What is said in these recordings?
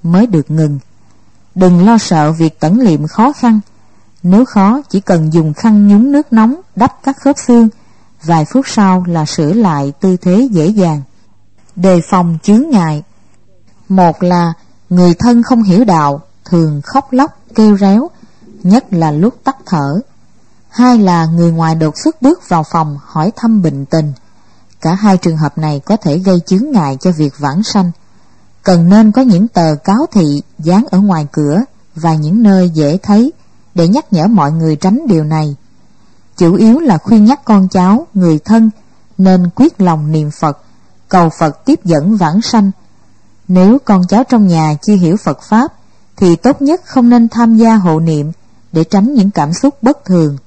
mới được ngừng. Đừng lo sợ việc tẩn liệm khó khăn. Nếu khó, chỉ cần dùng khăn nhúng nước nóng đắp các khớp xương, vài phút sau là sửa lại tư thế dễ dàng. Đề phòng chướng ngại. Một là người thân không hiểu đạo, thường khóc lóc, kêu réo, nhất là lúc tắt thở. Hai là người ngoài đột xuất bước vào phòng hỏi thăm bệnh tình. Cả hai trường hợp này có thể gây chướng ngại cho việc vãng sanh. Cần nên có những tờ cáo thị dán ở ngoài cửa và những nơi dễ thấy để nhắc nhở mọi người tránh điều này. Chủ yếu là khuyên nhắc con cháu, người thân nên quyết lòng niệm Phật, cầu Phật tiếp dẫn vãng sanh. Nếu con cháu trong nhà chưa hiểu Phật Pháp thì tốt nhất không nên tham gia hộ niệm để tránh những cảm xúc bất thường.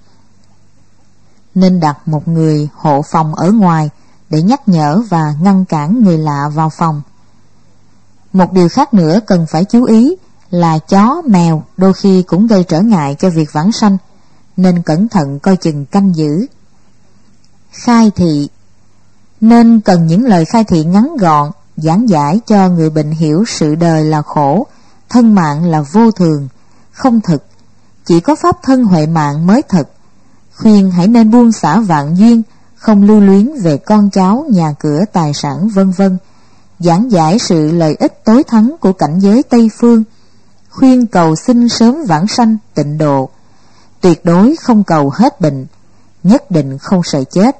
Nên đặt một người hộ phòng ở ngoài để nhắc nhở và ngăn cản người lạ vào phòng. Một điều khác nữa cần phải chú ý là chó, mèo đôi khi cũng gây trở ngại cho việc vãng sanh, nên cẩn thận coi chừng canh giữ. Khai thị. Nên cần những lời khai thị ngắn gọn, giảng giải cho người bệnh hiểu sự đời là khổ, thân mạng là vô thường, không thực, chỉ có pháp thân huệ mạng mới thật. Khuyên hãy nên buông xả vạn duyên, không lưu luyến về con cháu, nhà cửa, tài sản vân vân. Giảng giải sự lợi ích tối thắng của cảnh giới Tây Phương. Khuyên cầu xin sớm vãng sanh tịnh độ. Tuyệt đối không cầu hết bệnh, nhất định không sợ chết.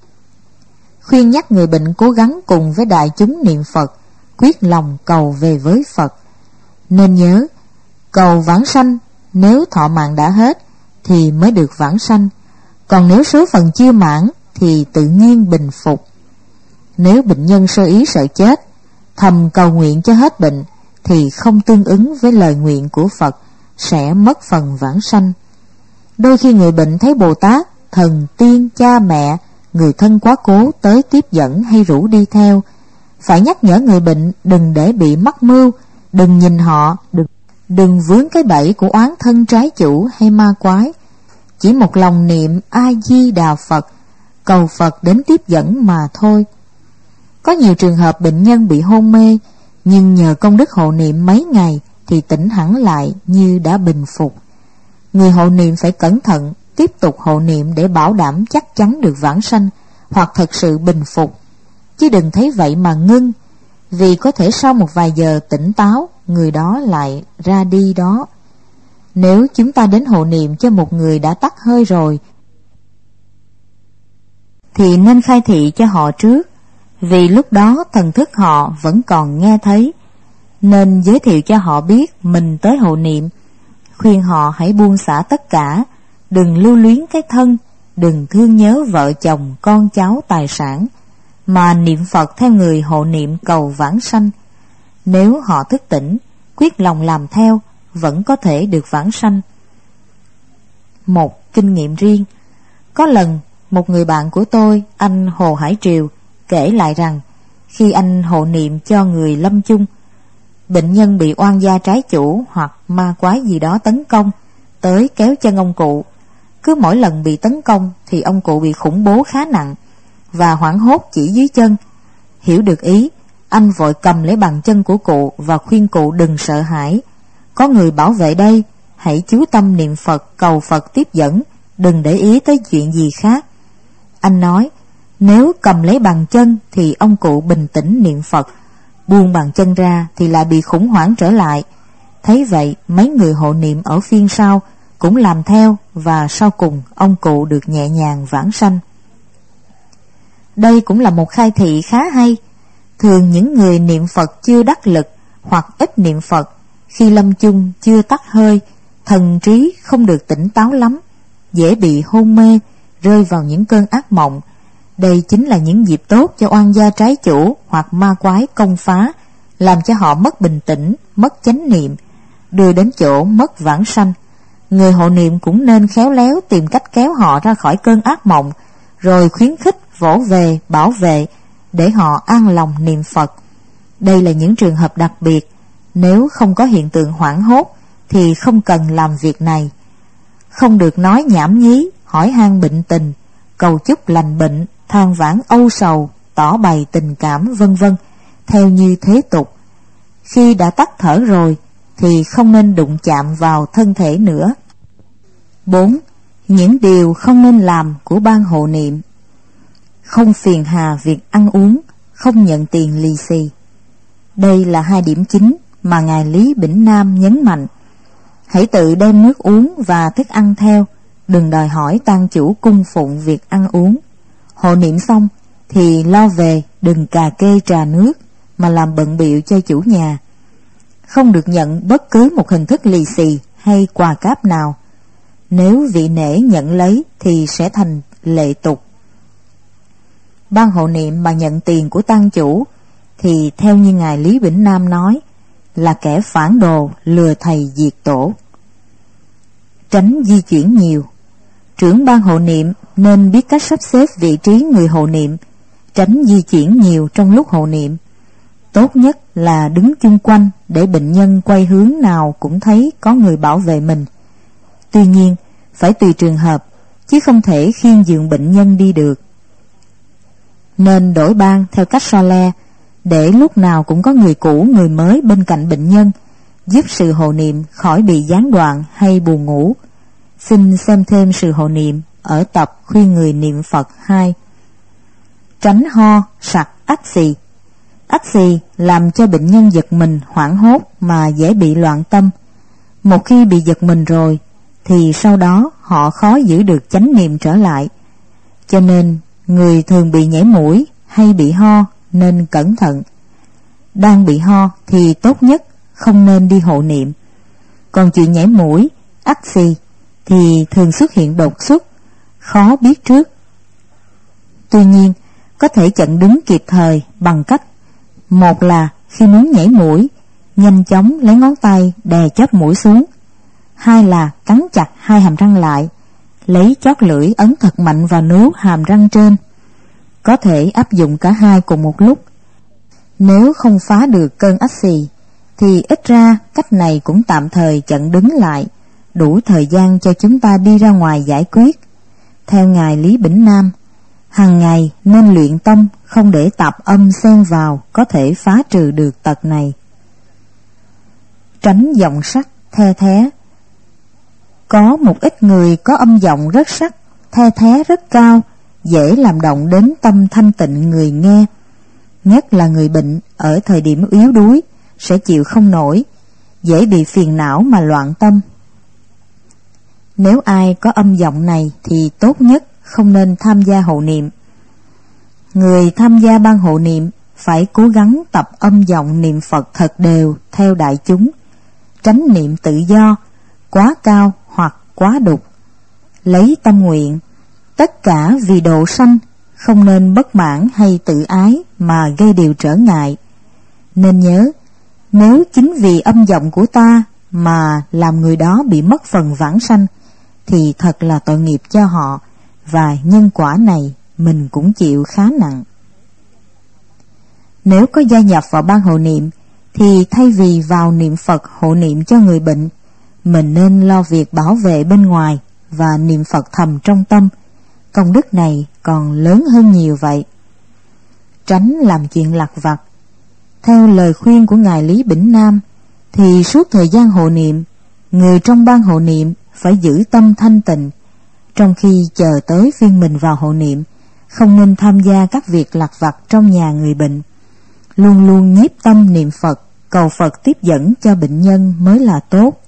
Khuyên nhắc người bệnh cố gắng cùng với đại chúng niệm Phật, quyết lòng cầu về với Phật. Nên nhớ, cầu vãng sanh nếu thọ mạng đã hết thì mới được vãng sanh, còn nếu số phận chưa mãn thì tự nhiên bình phục. Nếu bệnh nhân sơ ý sợ chết, thầm cầu nguyện cho hết bệnh thì không tương ứng với lời nguyện của Phật, sẽ mất phần vãng sanh. Đôi khi người bệnh thấy Bồ Tát, thần tiên, cha mẹ, người thân quá cố tới tiếp dẫn hay rủ đi theo, phải nhắc nhở người bệnh đừng để bị mắc mưu, đừng nhìn họ, đừng vướng cái bẫy của oán thân trái chủ hay ma quái. Chỉ một lòng niệm A Di Đà Phật, cầu Phật đến tiếp dẫn mà thôi. Có nhiều trường hợp bệnh nhân bị hôn mê, nhưng nhờ công đức hộ niệm mấy ngày thì tỉnh hẳn lại như đã bình phục. Người hộ niệm phải cẩn thận tiếp tục hộ niệm để bảo đảm chắc chắn được vãng sanh hoặc thật sự bình phục, chứ đừng thấy vậy mà ngưng, vì có thể sau một vài giờ tỉnh táo người đó lại ra đi đó. Nếu chúng ta đến hộ niệm cho một người đã tắt hơi rồi thì nên khai thị cho họ trước, vì lúc đó thần thức họ vẫn còn nghe thấy. Nên giới thiệu cho họ biết mình tới hộ niệm, khuyên họ hãy buông xả tất cả, đừng lưu luyến cái thân, đừng thương nhớ vợ chồng, con cháu, tài sản, mà niệm Phật theo người hộ niệm cầu vãng sanh. Nếu họ thức tỉnh, quyết lòng làm theo, vẫn có thể được vãng sanh. Một kinh nghiệm riêng. Có lần một người bạn của tôi, anh Hồ Hải Triều, kể lại rằng khi anh hộ niệm cho người lâm chung, bệnh nhân bị oan gia trái chủ hoặc ma quái gì đó tấn công, tới kéo chân ông cụ. Cứ mỗi lần bị tấn công thì ông cụ bị khủng bố khá nặng và hoảng hốt chỉ dưới chân. Hiểu được ý, anh vội cầm lấy bàn chân của cụ và khuyên cụ đừng sợ hãi. Có người bảo vệ đây, hãy chú tâm niệm Phật, cầu Phật tiếp dẫn, đừng để ý tới chuyện gì khác. Anh nói, nếu cầm lấy bàn chân thì ông cụ bình tĩnh niệm Phật, buông bàn chân ra thì lại bị khủng hoảng trở lại. Thấy vậy, mấy người hộ niệm ở phiên sau cũng làm theo, và sau cùng ông cụ được nhẹ nhàng vãng sanh. Đây cũng là một khai thị khá hay. Thường những người niệm Phật chưa đắc lực hoặc ít niệm Phật, khi lâm chung chưa tắt hơi, thần trí không được tỉnh táo lắm, dễ bị hôn mê, rơi vào những cơn ác mộng. Đây chính là những dịp tốt cho oan gia trái chủ hoặc ma quái công phá, làm cho họ mất bình tĩnh, mất chánh niệm, đưa đến chỗ mất vãng sanh. Người hộ niệm cũng nên khéo léo tìm cách kéo họ ra khỏi cơn ác mộng, rồi khuyến khích, vỗ về, bảo vệ, để họ an lòng niệm Phật. Đây là những trường hợp đặc biệt, nếu không có hiện tượng hoảng hốt thì không cần làm việc này. Không được nói nhảm nhí, hỏi han bệnh tình, cầu chúc lành bệnh, than vãn âu sầu, tỏ bày tình cảm vân vân theo như thế tục. Khi đã tắt thở rồi thì không nên đụng chạm vào thân thể nữa. 4. Những điều không nên làm của ban hộ niệm: không phiền hà việc ăn uống, không nhận tiền lì xì. Đây là 2 điểm chính mà Ngài Lý Bỉnh Nam nhấn mạnh. Hãy tự đem nước uống và thức ăn theo, đừng đòi hỏi tang chủ cung phụng việc ăn uống. Hộ niệm xong thì lo về, đừng cà kê trà nước mà làm bận bịu cho chủ nhà. Không được nhận bất cứ một hình thức lì xì hay quà cáp nào. Nếu vị nể nhận lấy thì sẽ thành lệ tục. Ban hộ niệm mà nhận tiền của tang chủ thì theo như Ngài Lý Bỉnh Nam nói là kẻ phản đồ, lừa thầy diệt tổ. Tránh di chuyển nhiều. Trưởng ban hộ niệm nên biết cách sắp xếp vị trí người hộ niệm, tránh di chuyển nhiều trong lúc hộ niệm. Tốt nhất là đứng chung quanh để bệnh nhân quay hướng nào cũng thấy có người bảo vệ mình. Tuy nhiên, phải tùy trường hợp, chứ không thể khiêng giường bệnh nhân đi được. Nên đổi ban theo cách so le, để lúc nào cũng có người cũ người mới bên cạnh bệnh nhân, giúp sự hộ niệm khỏi bị gián đoạn hay buồn ngủ. Xin xem thêm sự hộ niệm ở tập khuyên người niệm Phật 2. Tránh ho, sặc, ách xì. Ách xì làm cho bệnh nhân giật mình, hoảng hốt mà dễ bị loạn tâm. Một khi bị giật mình rồi thì sau đó họ khó giữ được chánh niệm trở lại. Cho nên người thường bị nhảy mũi hay bị ho nên cẩn thận. Đang bị ho thì tốt nhất không nên đi hộ niệm. Còn chuyện nhảy mũi, ách xì thì thường xuất hiện đột xuất, khó biết trước. Tuy nhiên, có thể chặn đứng kịp thời bằng cách: một là khi muốn nhảy mũi, nhanh chóng lấy ngón tay đè chóp mũi xuống. 2 là cắn chặt 2 hàm răng lại, lấy chót lưỡi ấn thật mạnh vào nướu hàm răng trên. Có thể áp dụng cả 2 cùng một lúc. Nếu không phá được cơn ách xì thì ít ra cách này cũng tạm thời chặn đứng lại, đủ thời gian cho chúng ta đi ra ngoài giải quyết. Theo Ngài Lý Bỉnh Nam, hàng ngày nên luyện tâm không để tạp âm xen vào, có thể phá trừ được tật này. Tránh giọng sắc, the thé. Có một ít người có âm giọng rất sắc, the thé rất cao, dễ làm động đến tâm thanh tịnh người nghe. Nhất là người bệnh ở thời điểm yếu đuối sẽ chịu không nổi, dễ bị phiền não mà loạn tâm. Nếu ai có âm giọng này thì tốt nhất không nên tham gia hộ niệm. Người tham gia ban hộ niệm phải cố gắng tập âm giọng niệm Phật thật đều theo đại chúng, tránh niệm tự do, quá cao hoặc quá đục. Lấy tâm nguyện, tất cả vì độ sanh, không nên bất mãn hay tự ái mà gây điều trở ngại. Nên nhớ, nếu chính vì âm giọng của ta mà làm người đó bị mất phần vãng sanh, thì thật là tội nghiệp cho họ, và nhân quả này mình cũng chịu khá nặng. Nếu có gia nhập vào ban hộ niệm, thì thay vì vào niệm Phật hộ niệm cho người bệnh, mình nên lo việc bảo vệ bên ngoài và niệm Phật thầm trong tâm. Công đức này còn lớn hơn nhiều vậy. Tránh làm chuyện lặt vặt. Theo lời khuyên của Ngài Lý Bỉnh Nam, thì suốt thời gian hộ niệm, người trong ban hộ niệm phải giữ tâm thanh tịnh. Trong khi chờ tới phiên mình vào hộ niệm, không nên tham gia các việc lặt vặt trong nhà người bệnh. Luôn luôn nhiếp tâm niệm Phật, cầu Phật tiếp dẫn cho bệnh nhân mới là tốt.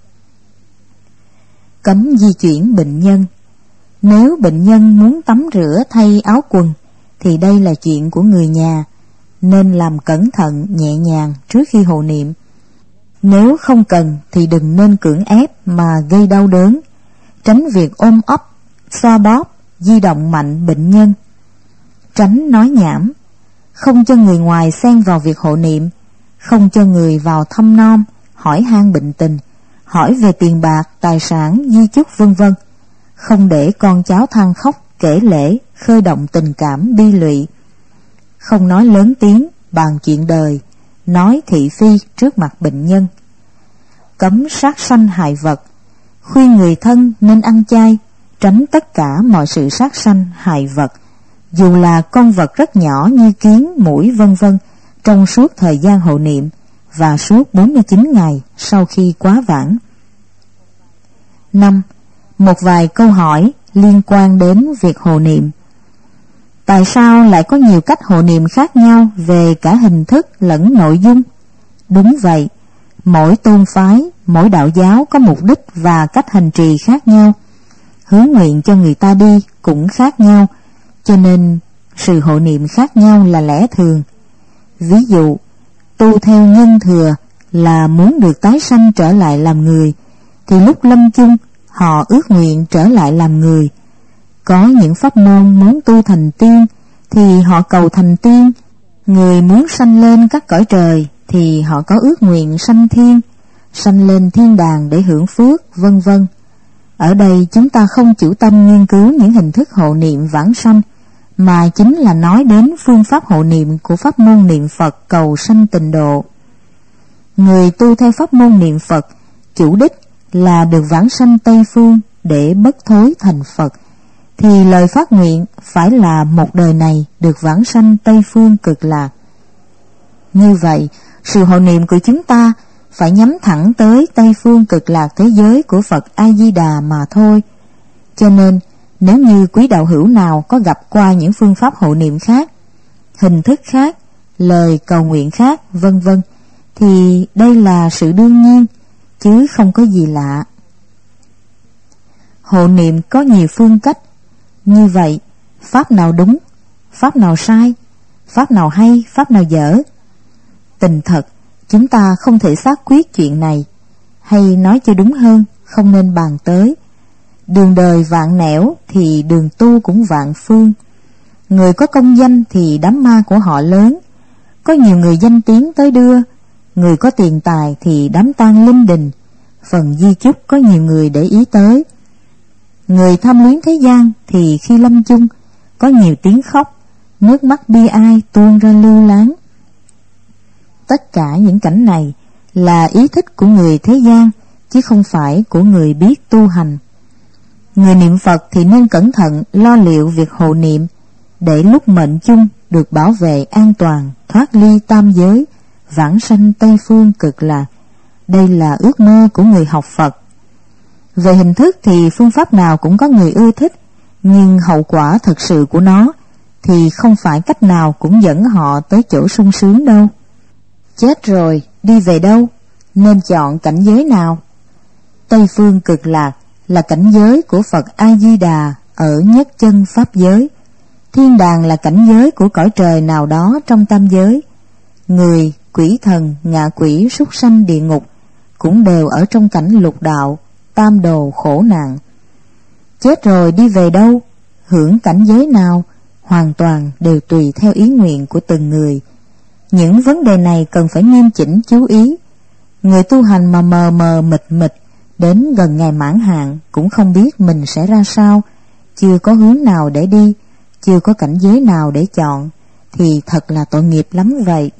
Cấm di chuyển bệnh nhân. Nếu bệnh nhân muốn tắm rửa thay áo quần thì đây là chuyện của người nhà, nên làm cẩn thận nhẹ nhàng trước khi hộ niệm. Nếu không cần thì đừng nên cưỡng ép mà gây đau đớn. Tránh việc ôm ấp, xoa bóp, di động mạnh bệnh nhân. Tránh nói nhảm. Không cho người ngoài xen vào việc hộ niệm. Không cho người vào thăm nom, hỏi han bệnh tình, hỏi về tiền bạc, tài sản, di chúc v.v. Không để con cháu than khóc, kể lể, khơi động tình cảm bi lụy. Không nói lớn tiếng, bàn chuyện đời, nói thị phi trước mặt bệnh nhân. Cấm sát sanh hại vật. Khuyên người thân nên ăn chay, tránh tất cả mọi sự sát sanh hại vật, dù là con vật rất nhỏ như kiến, muỗi v.v. trong suốt thời gian hộ niệm, và suốt 49 ngày sau khi quá vãng. 5. Một vài câu hỏi liên quan đến việc hộ niệm. Tại sao lại có nhiều cách hộ niệm khác nhau về cả hình thức lẫn nội dung? Đúng vậy, mỗi tôn phái, mỗi đạo giáo có mục đích và cách hành trì khác nhau, hướng nguyện cho người ta đi cũng khác nhau, cho nên sự hộ niệm khác nhau là lẽ thường. Ví dụ, tu theo nhân thừa là muốn được tái sanh trở lại làm người, thì lúc lâm chung họ ước nguyện trở lại làm người. Có những pháp môn muốn tu thành tiên thì họ cầu thành tiên, người muốn sanh lên các cõi trời thì họ có ước nguyện sanh thiên, sanh lên thiên đàng để hưởng phước, vân vân. Ở đây chúng ta không chủ tâm nghiên cứu những hình thức hộ niệm vãng sanh, mà chính là nói đến phương pháp hộ niệm của pháp môn niệm Phật cầu sanh tịnh độ. Người tu theo pháp môn niệm Phật, chủ đích là được vãng sanh Tây Phương để bất thối thành Phật, thì lời phát nguyện phải là một đời này được vãng sanh Tây Phương Cực Lạc. Như vậy, sự hộ niệm của chúng ta phải nhắm thẳng tới Tây Phương Cực Lạc thế giới của Phật A-di-đà mà thôi. Cho nên, nếu như quý đạo hữu nào có gặp qua những phương pháp hộ niệm khác, hình thức khác, lời cầu nguyện khác, vân vân, thì đây là sự đương nhiên, chứ không có gì lạ. Hộ niệm có nhiều phương cách. Như vậy, pháp nào đúng, pháp nào sai, pháp nào hay, pháp nào dở? Tình thật, chúng ta không thể xác quyết chuyện này, hay nói cho đúng hơn, không nên bàn tới. Đường đời vạn nẻo thì đường tu cũng vạn phương. Người có công danh thì đám ma của họ lớn, có nhiều người danh tiếng tới đưa. Người có tiền tài thì đám tang linh đình, phần di chúc có nhiều người để ý tới. Người tham luyến thế gian thì khi lâm chung có nhiều tiếng khóc, nước mắt bi ai tuôn ra lưu láng. Tất cả những cảnh này là ý thích của người thế gian, chứ không phải của người biết tu hành. Người niệm Phật thì nên cẩn thận lo liệu việc hộ niệm, để lúc mệnh chung được bảo vệ an toàn, thoát ly tam giới, vãng sanh Tây Phương Cực Lạc. Đây là ước mơ của người học Phật. Về hình thức thì phương pháp nào cũng có người ưa thích, nhưng hậu quả thực sự của nó thì không phải cách nào cũng dẫn họ tới chỗ sung sướng đâu. Chết rồi, đi về đâu? Nên chọn cảnh giới nào? Tây Phương Cực Lạc là cảnh giới của Phật A-di-đà ở nhất chân Pháp giới. Thiên đàng là cảnh giới của cõi trời nào đó trong tam giới. Người, quỷ thần, ngạ quỷ, súc sanh, địa ngục cũng đều ở trong cảnh lục đạo, tam đồ khổ nạn. Chết rồi đi về đâu, hưởng cảnh giới nào, hoàn toàn đều tùy theo ý nguyện của từng người. Những vấn đề này cần phải nghiêm chỉnh chú ý. Người tu hành mà mờ mờ mịt mịt, đến gần ngày mãn hạn cũng không biết mình sẽ ra sao, chưa có hướng nào để đi, chưa có cảnh giới nào để chọn, thì thật là tội nghiệp lắm vậy.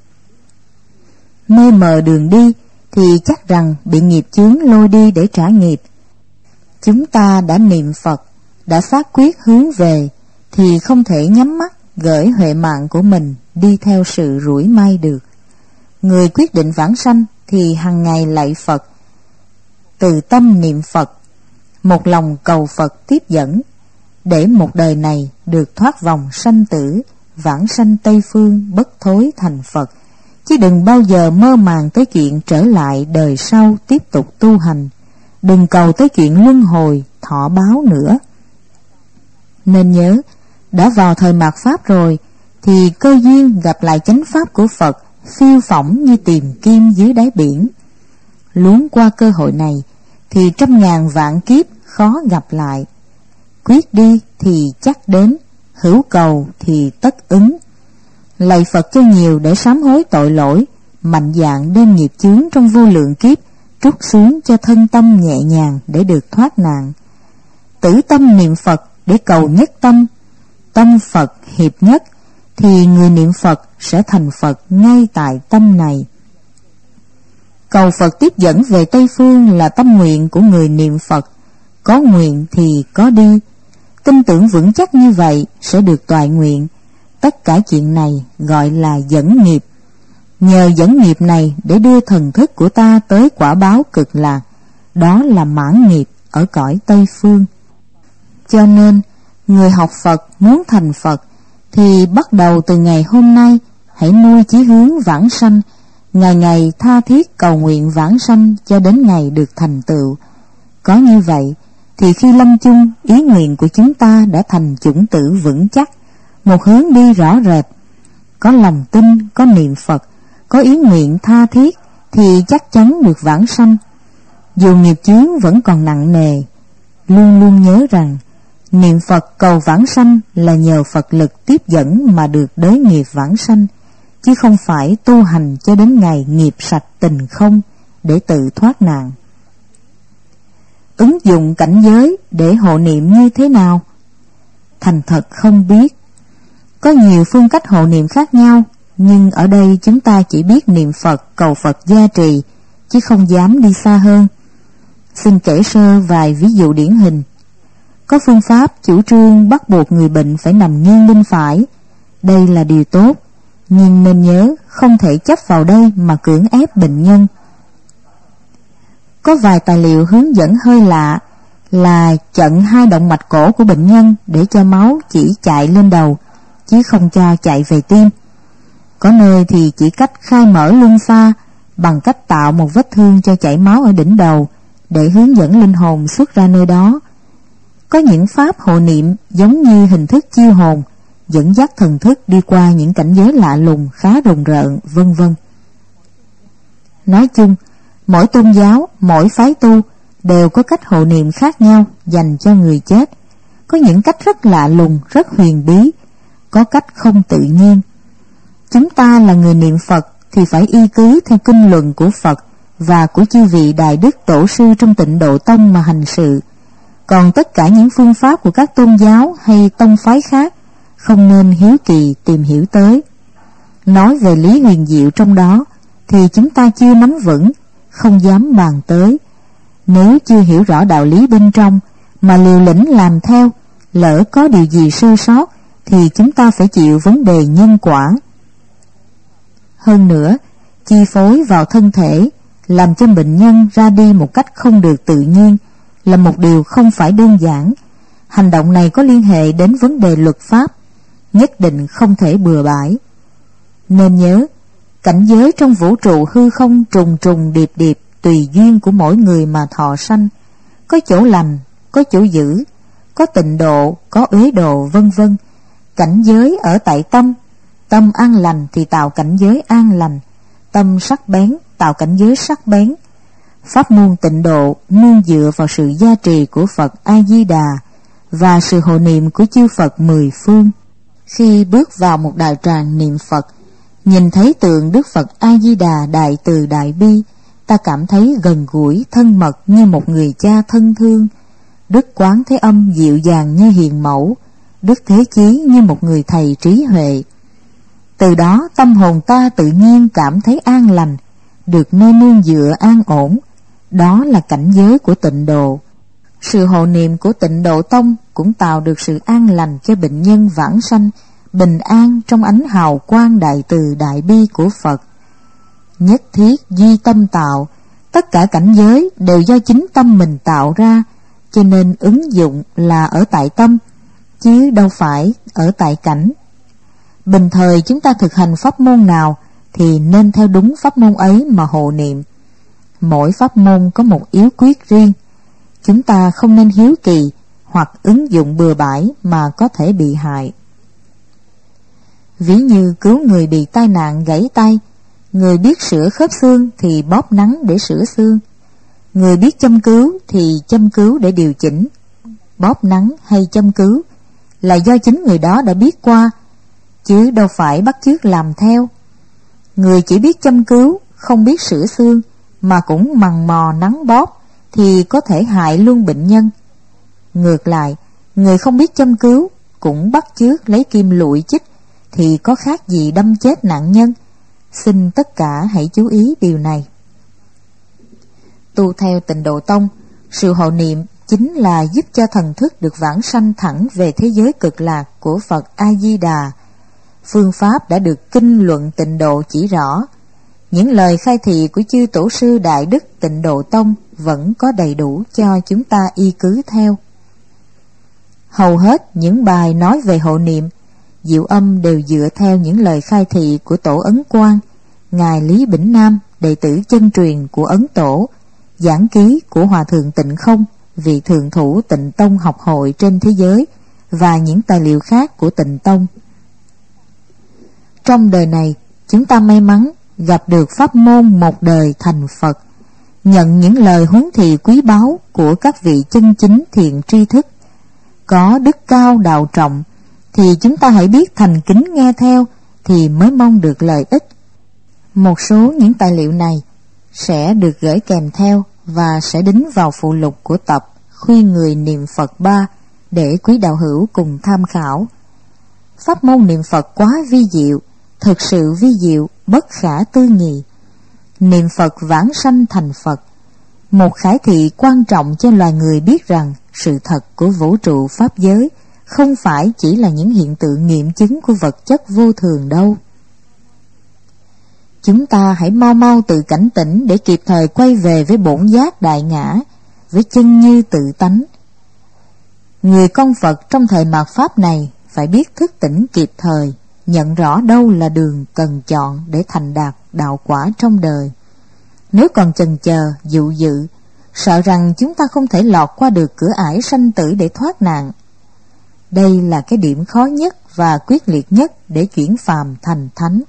Mê mờ đường đi thì chắc rằng bị nghiệp chướng lôi đi để trả nghiệp. Chúng ta đã niệm Phật, đã phát quyết hướng về, thì không thể nhắm mắt gửi huệ mạng của mình đi theo sự rủi may được. Người quyết định vãng sanh thì hằng ngày lạy Phật, từ tâm niệm Phật, một lòng cầu Phật tiếp dẫn, để một đời này được thoát vòng sanh tử, vãng sanh Tây Phương bất thối thành Phật, chứ đừng bao giờ mơ màng tới chuyện trở lại đời sau tiếp tục tu hành. Đừng cầu tới chuyện luân hồi, thọ báo nữa. Nên nhớ, đã vào thời mạt Pháp rồi, thì cơ duyên gặp lại chánh Pháp của Phật phiêu phỏng như tìm kim dưới đáy biển. Luống qua cơ hội này, thì trăm ngàn vạn kiếp khó gặp lại. Quyết đi thì chắc đến, hữu cầu thì tất ứng. Lạy Phật cho nhiều để sám hối tội lỗi, mạnh dạn đem nghiệp chướng trong vô lượng kiếp trút xuống cho thân tâm nhẹ nhàng để được thoát nạn. Tử tâm niệm Phật để cầu nhất tâm, tâm Phật hiệp nhất, thì người niệm Phật sẽ thành Phật ngay tại tâm này. Cầu Phật tiếp dẫn về Tây Phương là tâm nguyện của người niệm Phật, có nguyện thì có đi. Tin tưởng vững chắc như vậy sẽ được toại nguyện. Tất cả chuyện này gọi là dẫn nghiệp. nhờ dẫn nghiệp này để đưa thần thức của ta tới quả báo cực lạc, đó là mãn nghiệp ở cõi Tây Phương. Cho nên, người học Phật muốn thành Phật thì bắt đầu từ ngày hôm nay hãy nuôi chí hướng vãng sanh, ngày ngày tha thiết cầu nguyện vãng sanh cho đến ngày được thành tựu. Có như vậy thì khi lâm chung, ý nguyện của chúng ta đã thành chủng tử vững chắc, một hướng đi rõ rệt. Có lòng tin, có niệm Phật, có ý nguyện tha thiết thì chắc chắn được vãng sanh. Dù nghiệp chướng vẫn còn nặng nề, luôn luôn nhớ rằng niệm Phật cầu vãng sanh là nhờ Phật lực tiếp dẫn mà được đới nghiệp vãng sanh, chứ không phải tu hành cho đến ngày nghiệp sạch tình không để tự thoát nạn. Ứng dụng cảnh giới để hộ niệm như thế nào? Thành thật không biết. Có nhiều phương cách hộ niệm khác nhau, nhưng ở đây chúng ta chỉ biết niệm Phật cầu Phật gia trì, chứ không dám đi xa hơn. Xin kể sơ vài ví dụ điển hình. Có phương pháp chủ trương bắt buộc người bệnh phải nằm nghiêng bên phải. Đây là điều tốt, nhưng nên nhớ không thể chấp vào đây mà cưỡng ép bệnh nhân. Có vài tài liệu hướng dẫn hơi lạ là chặn hai động mạch cổ của bệnh nhân để cho máu chỉ chạy lên đầu, chứ không cho chạy về tim. Có nơi thì chỉ cách khai mở luân xa bằng cách tạo một vết thương cho chảy máu ở đỉnh đầu để hướng dẫn linh hồn xuất ra nơi đó. Có những pháp hộ niệm giống như hình thức chiêu hồn, dẫn dắt thần thức đi qua những cảnh giới lạ lùng khá rùng rợn, vân vân. Nói chung, mỗi tôn giáo, mỗi phái tu đều có cách hộ niệm khác nhau dành cho người chết. Có những cách rất lạ lùng, rất huyền bí, có cách không tự nhiên. Chúng ta là người niệm Phật thì phải y cứ theo kinh luận của Phật và của chư vị đại đức tổ sư trong Tịnh Độ Tông mà hành sự. Còn tất cả những phương pháp của các tôn giáo hay tông phái khác không nên hiếu kỳ tìm hiểu tới. Nói về lý huyền diệu trong đó thì chúng ta chưa nắm vững, không dám bàn tới. Nếu chưa hiểu rõ đạo lý bên trong mà liều lĩnh làm theo, lỡ có điều gì sơ sót thì chúng ta phải chịu vấn đề nhân quả. Hơn nữa, chi phối vào thân thể làm cho bệnh nhân ra đi một cách không được tự nhiên là một điều không phải đơn giản. Hành động này có liên hệ đến vấn đề luật pháp, nhất định không thể bừa bãi. Nên nhớ, cảnh giới trong vũ trụ hư không trùng trùng điệp điệp tùy duyên của mỗi người mà thọ sanh. Có chỗ lành, có chỗ dữ, có tịnh độ, có uế độ, vân vân. Cảnh giới ở tại tâm, tâm an lành thì tạo cảnh giới an lành, tâm sắc bén tạo cảnh giới sắc bén. Pháp môn tịnh độ nương dựa vào sự gia trì của Phật A-di-đà và sự hộ niệm của chư Phật mười phương. Khi bước vào một đạo tràng niệm Phật, nhìn thấy tượng Đức Phật A-di-đà đại từ đại bi, ta cảm thấy gần gũi thân mật như một người cha thân thương. Đức Quán Thế Âm dịu dàng như hiền mẫu, Đức Thế Chí như một người thầy trí huệ. Từ đó tâm hồn ta tự nhiên cảm thấy an lành, được nơi nương dựa an ổn. Đó là cảnh giới của tịnh độ. Sự hộ niệm của Tịnh Độ Tông cũng tạo được sự an lành cho bệnh nhân vãng sanh, bình an trong ánh hào quang đại từ đại bi của Phật. Nhất thiết duy tâm tạo, tất cả cảnh giới đều do chính tâm mình tạo ra, cho nên ứng dụng là ở tại tâm, chứ đâu phải ở tại cảnh. Bình thời chúng ta thực hành pháp môn nào thì nên theo đúng pháp môn ấy mà hộ niệm. Mỗi pháp môn có một yếu quyết riêng. Chúng ta không nên hiếu kỳ hoặc ứng dụng bừa bãi mà có thể bị hại. Ví như cứu người bị tai nạn gãy tay, người biết sửa khớp xương thì bóp nắng để sửa xương. Người biết châm cứu thì châm cứu để điều chỉnh. Bóp nắng hay châm cứu là do chính người đó đã biết qua, chứ đâu phải bắt chước làm theo. Người chỉ biết châm cứu, không biết sửa xương, mà cũng mằn mò nắng bóp thì có thể hại luôn bệnh nhân. Ngược lại, người không biết châm cứu cũng bắt chước lấy kim lụi chích thì có khác gì đâm chết nạn nhân. Xin tất cả hãy chú ý điều này. Tu theo Tịnh Độ Tông, sự hộ niệm chính là giúp cho thần thức được vãng sanh thẳng về thế giới cực lạc của Phật A-di-đà. Phương pháp đã được kinh luận Tịnh Độ chỉ rõ, những lời khai thị của chư tổ sư Đại Đức Tịnh Độ Tông vẫn có đầy đủ cho chúng ta y cứ theo. Hầu hết những bài nói về hộ niệm, Diệu Âm đều dựa theo những lời khai thị của Tổ Ấn Quang, Ngài Lý Bỉnh Nam, đệ tử chân truyền của Ấn Tổ, giảng ký của Hòa Thượng Tịnh Không, vị thượng thủ Tịnh Tông học hội trên thế giới, và những tài liệu khác của Tịnh Tông. Trong đời này, chúng ta may mắn gặp được pháp môn một đời thành Phật, nhận những lời huấn thị quý báu của các vị chân chính thiện tri thức, có đức cao đạo trọng, thì chúng ta hãy biết thành kính nghe theo thì mới mong được lợi ích. Một số những tài liệu này sẽ được gửi kèm theo và sẽ đính vào phụ lục của tập Khuyên Người Niệm Phật 3 để quý đạo hữu cùng tham khảo. Pháp môn niệm Phật quá vi diệu, thực sự vi diệu, bất khả tư nghị. Niệm Phật vãng sanh thành Phật, một khải thị quan trọng cho loài người biết rằng sự thật của vũ trụ pháp giới không phải chỉ là những hiện tượng nghiệm chứng của vật chất vô thường đâu. Chúng ta hãy mau mau tự cảnh tỉnh để kịp thời quay về với bổn giác đại ngã, với chân như tự tánh. Người con Phật trong thời mạt Pháp này phải biết thức tỉnh kịp thời, nhận rõ đâu là đường cần chọn để thành đạt đạo quả trong đời. Nếu còn chần chờ, dụ dự, sợ rằng chúng ta không thể lọt qua được cửa ải sanh tử để thoát nạn. Đây là cái điểm khó nhất và quyết liệt nhất để chuyển phàm thành thánh.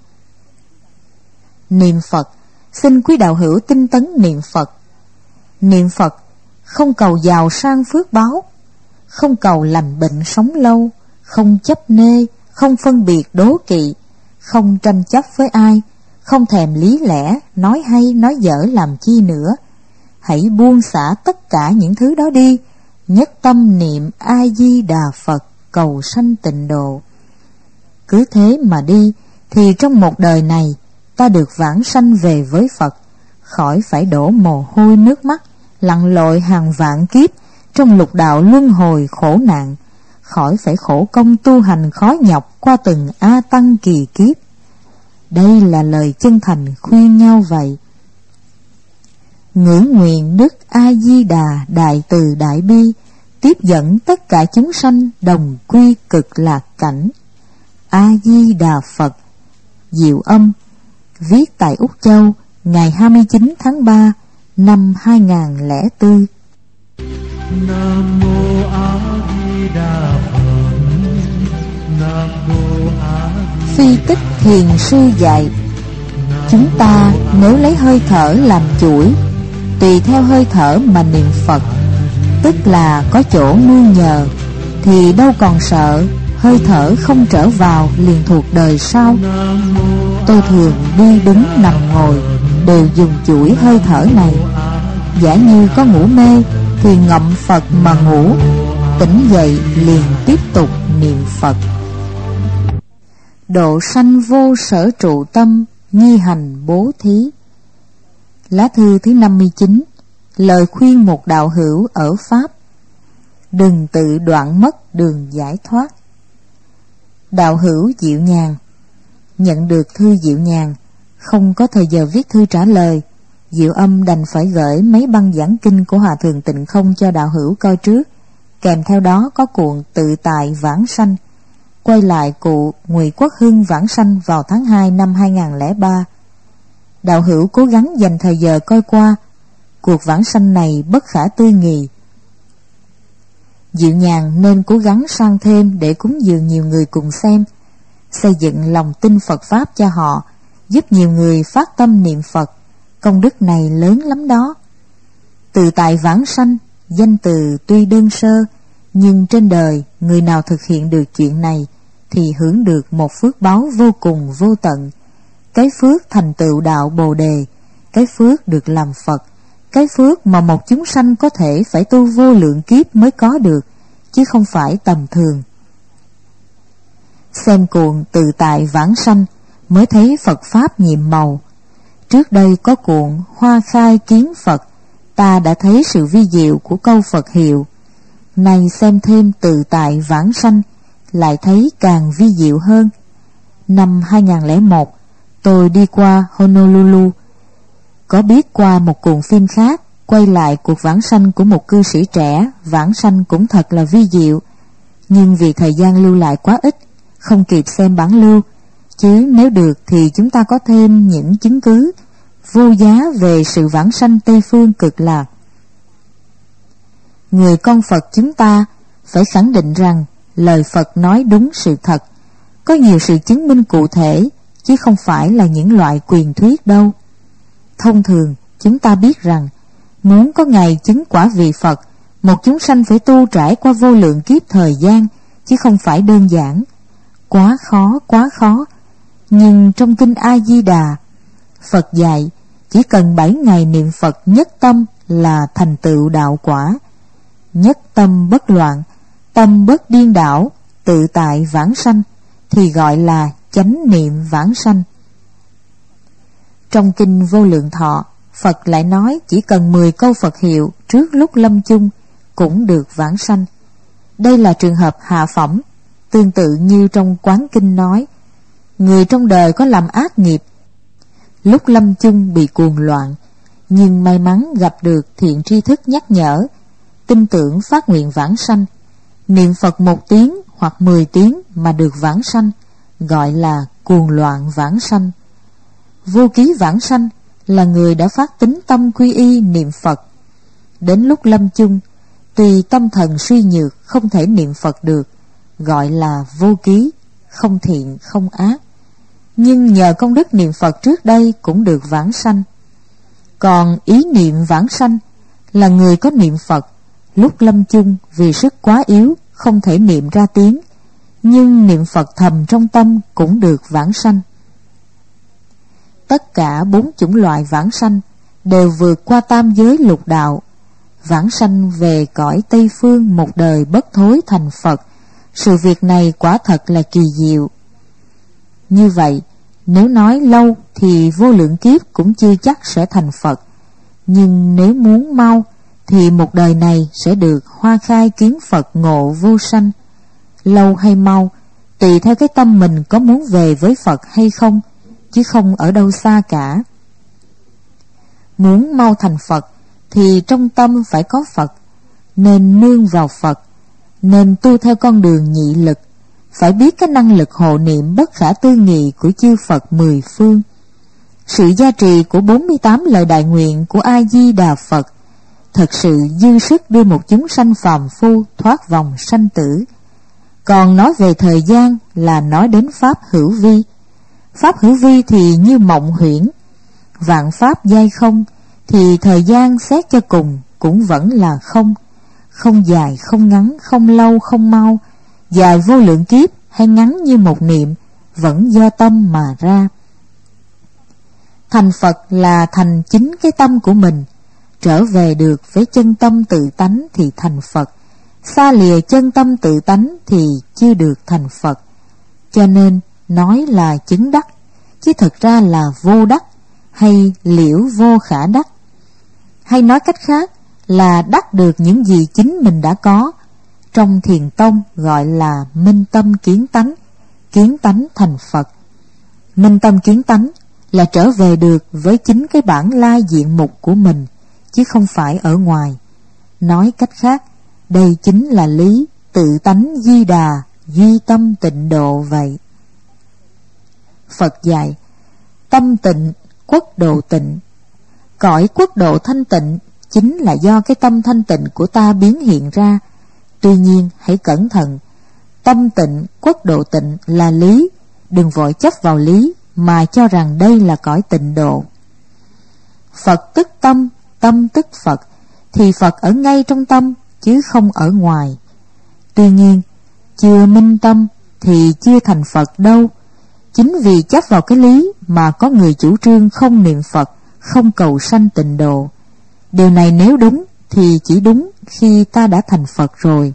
Niệm Phật, xin quý đạo hữu tinh tấn niệm Phật. Niệm Phật không cầu giàu sang phước báo, không cầu lành bệnh sống lâu, không chấp nê, không phân biệt đố kỵ, không tranh chấp với ai, không thèm lý lẽ, nói hay nói dở làm chi nữa. Hãy buông xả tất cả những thứ đó đi, nhất tâm niệm A Di Đà Phật, cầu sanh tịnh độ. Cứ thế mà đi thì trong một đời này ta được vãng sanh về với Phật, khỏi phải đổ mồ hôi nước mắt, lặn lội hàng vạn kiếp trong lục đạo luân hồi khổ nạn, khỏi phải khổ công tu hành khó nhọc qua từng A Tăng kỳ kiếp. Đây là lời chân thành khuyên nhau vậy. Ngưỡng nguyện Đức A Di Đà đại từ đại bi tiếp dẫn tất cả chúng sanh đồng quy cực lạc cảnh. A Di Đà Phật. Diệu Âm, viết tại Úc Châu ngày 29 tháng 3 năm 2004. Nam mô A Di Đà Phật. Nam mô A Di Đà. Phi Tích Thiền Sư dạy, chúng ta nếu lấy hơi thở làm chuỗi, tùy theo hơi thở mà niệm Phật, tức là có chỗ nương nhờ, thì đâu còn sợ hơi thở không trở vào liền thuộc đời sau. Tôi thường đi đứng nằm ngồi đều dùng chuỗi hơi thở này. Giả như có ngủ mê thì ngậm Phật mà ngủ, tỉnh dậy liền tiếp tục niệm Phật. Độ sanh vô sở trụ tâm, nhi hành bố thí. Lá thư thứ 59. Lời khuyên một đạo hữu ở Pháp. Đừng tự đoạn mất đường giải thoát. Đạo hữu Diệu Nhàn. Nhận được thư Diệu Nhàn, không có thời giờ viết thư trả lời, Diệu Âm đành phải gửi mấy băng giảng kinh của Hòa Thượng Tịnh Không cho đạo hữu coi trước, kèm theo đó có cuộn Tự Tại Vãng Sanh, quay lại cụ Ngụy Quốc Hưng vãng sanh vào tháng 2 năm 2003. Đạo hữu cố gắng dành thời giờ coi qua, cuộc vãng sanh này bất khả tư nghị. Diệu Nhàn nên cố gắng sang thêm để cúng dường nhiều người cùng xem, xây dựng lòng tin Phật Pháp cho họ, giúp nhiều người phát tâm niệm Phật. Công đức này lớn lắm đó. Tự tại vãng sanh, danh từ tuy đơn sơ, nhưng trên đời người nào thực hiện được chuyện này thì hưởng được một phước báo vô cùng vô tận. Cái phước thành tựu đạo Bồ Đề, cái phước được làm Phật, cái phước mà một chúng sanh có thể phải tu vô lượng kiếp mới có được, chứ không phải tầm thường. Xem cuộn Tự Tại Vãng Sanh mới thấy Phật Pháp nhiệm màu. Trước đây có cuộn Hoa Khai Kiến Phật, ta đã thấy sự vi diệu của câu Phật hiệu. Nay xem thêm Tự Tại Vãng Sanh, lại thấy càng vi diệu hơn. Năm 2001, Tôi đi qua Honolulu, có biết qua một cuộn phim khác quay lại cuộc vãng sanh của một cư sĩ trẻ. Vãng sanh cũng thật là vi diệu, nhưng vì thời gian lưu lại quá ít, không kịp xem bản lưu. Chứ nếu được thì chúng ta có thêm những chứng cứ vô giá về sự vãng sanh Tây Phương Cực Lạc. Người con Phật chúng ta phải khẳng định rằng lời Phật nói đúng sự thật, có nhiều sự chứng minh cụ thể, chứ không phải là những loại truyền thuyết đâu. Thông thường chúng ta biết rằng muốn có ngày chứng quả vị Phật, một chúng sanh phải tu trải qua vô lượng kiếp thời gian, chứ không phải đơn giản. Quá khó. Nhưng trong kinh A Di Đà, Phật dạy chỉ cần 7 ngày niệm Phật nhất tâm là thành tựu đạo quả. Nhất tâm bất loạn, tâm bất điên đảo, tự tại vãng sanh, thì gọi là chánh niệm vãng sanh. Trong kinh Vô Lượng Thọ, Phật lại nói chỉ cần 10 câu Phật hiệu trước lúc lâm chung cũng được vãng sanh. Đây là trường hợp hạ phẩm, tương tự như trong Quán Kinh nói, người trong đời có làm ác nghiệp, lúc lâm chung bị cuồng loạn, nhưng may mắn gặp được thiện tri thức nhắc nhở, tin tưởng phát nguyện vãng sanh, niệm Phật 1 tiếng hoặc 10 tiếng mà được vãng sanh, gọi là cuồng loạn vãng sanh. Vô ký vãng sanh là người đã phát tín tâm quy y niệm Phật. Đến lúc lâm chung, tuy tâm thần suy nhược không thể niệm Phật được, gọi là vô ký, không thiện không ác, nhưng nhờ công đức niệm Phật trước đây cũng được vãng sanh. Còn ý niệm vãng sanh là người có niệm Phật, lúc lâm chung vì sức quá yếu không thể niệm ra tiếng, nhưng niệm Phật thầm trong tâm cũng được vãng sanh. Tất cả 4 chủng loại vãng sanh đều vượt qua tam giới lục đạo, vãng sanh về cõi Tây Phương một đời bất thối thành Phật. Sự việc này quả thật là kỳ diệu. Như vậy, nếu nói lâu thì vô lượng kiếp cũng chưa chắc sẽ thành Phật, nhưng nếu muốn mau thì một đời này sẽ được hoa khai kiến Phật ngộ vô sanh. Lâu hay mau tùy theo cái tâm mình có muốn về với Phật hay không, chứ không ở đâu xa cả. Muốn mau thành Phật thì trong tâm phải có Phật, nên nương vào Phật, nên tu theo con đường nhị lực, phải biết cái năng lực hộ niệm bất khả tư nghị của chư Phật 10 phương. Sự gia trì của 48 lời đại nguyện của A Di Đà Phật thật sự dư sức đưa một chúng sanh phàm phu thoát vòng sanh tử. Còn nói về thời gian là nói đến Pháp hữu vi. Pháp hữu vi thì như mộng huyễn, vạn pháp giai không, thì thời gian xét cho cùng cũng vẫn là không. Không dài không ngắn, không lâu không mau, dài vô lượng kiếp hay ngắn như một niệm, vẫn do tâm mà ra. Thành Phật là thành chính cái tâm của mình, trở về được với chân tâm tự tánh thì thành Phật, xa lìa chân tâm tự tánh thì chưa được thành Phật. Cho nên nói là chứng đắc, chứ thực ra là vô đắc, hay liễu vô khả đắc. Hay nói cách khác là đắc được những gì chính mình đã có. Trong Thiền tông gọi là minh tâm kiến tánh thành Phật. Minh tâm kiến tánh là trở về được với chính cái bản lai diện mục của mình, chứ không phải ở ngoài. Nói cách khác, đây chính là lý tự tánh di đà, duy tâm tịnh độ vậy. Phật dạy, tâm tịnh, quốc độ tịnh. Cõi quốc độ thanh tịnh chính là do cái tâm thanh tịnh của ta biến hiện ra. Tuy nhiên hãy cẩn thận, tâm tịnh, quốc độ tịnh là lý, đừng vội chấp vào lý mà cho rằng đây là cõi tịnh độ. Phật tức tâm, tâm tức Phật, thì Phật ở ngay trong tâm chứ không ở ngoài. Tuy nhiên chưa minh tâm thì chưa thành Phật đâu. Chính vì chấp vào cái lý mà có người chủ trương không niệm Phật, không cầu sanh tịnh độ. Điều này nếu đúng thì chỉ đúng khi ta đã thành Phật rồi,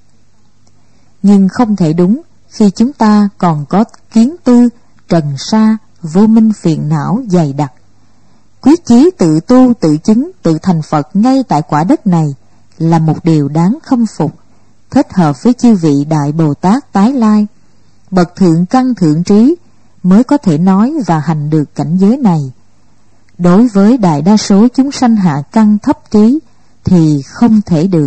nhưng không thể đúng khi chúng ta còn có kiến tư, trần sa, vô minh phiền não dày đặc. Quyết chí tự tu, tự chứng, tự thành Phật ngay tại quả đất này là một điều đáng khâm phục, thích hợp với chư vị Đại Bồ Tát tái lai, bậc thượng căn thượng trí, mới có thể nói và hành được cảnh giới này. Đối với đại đa số chúng sanh hạ căn thấp trí thì không thể được.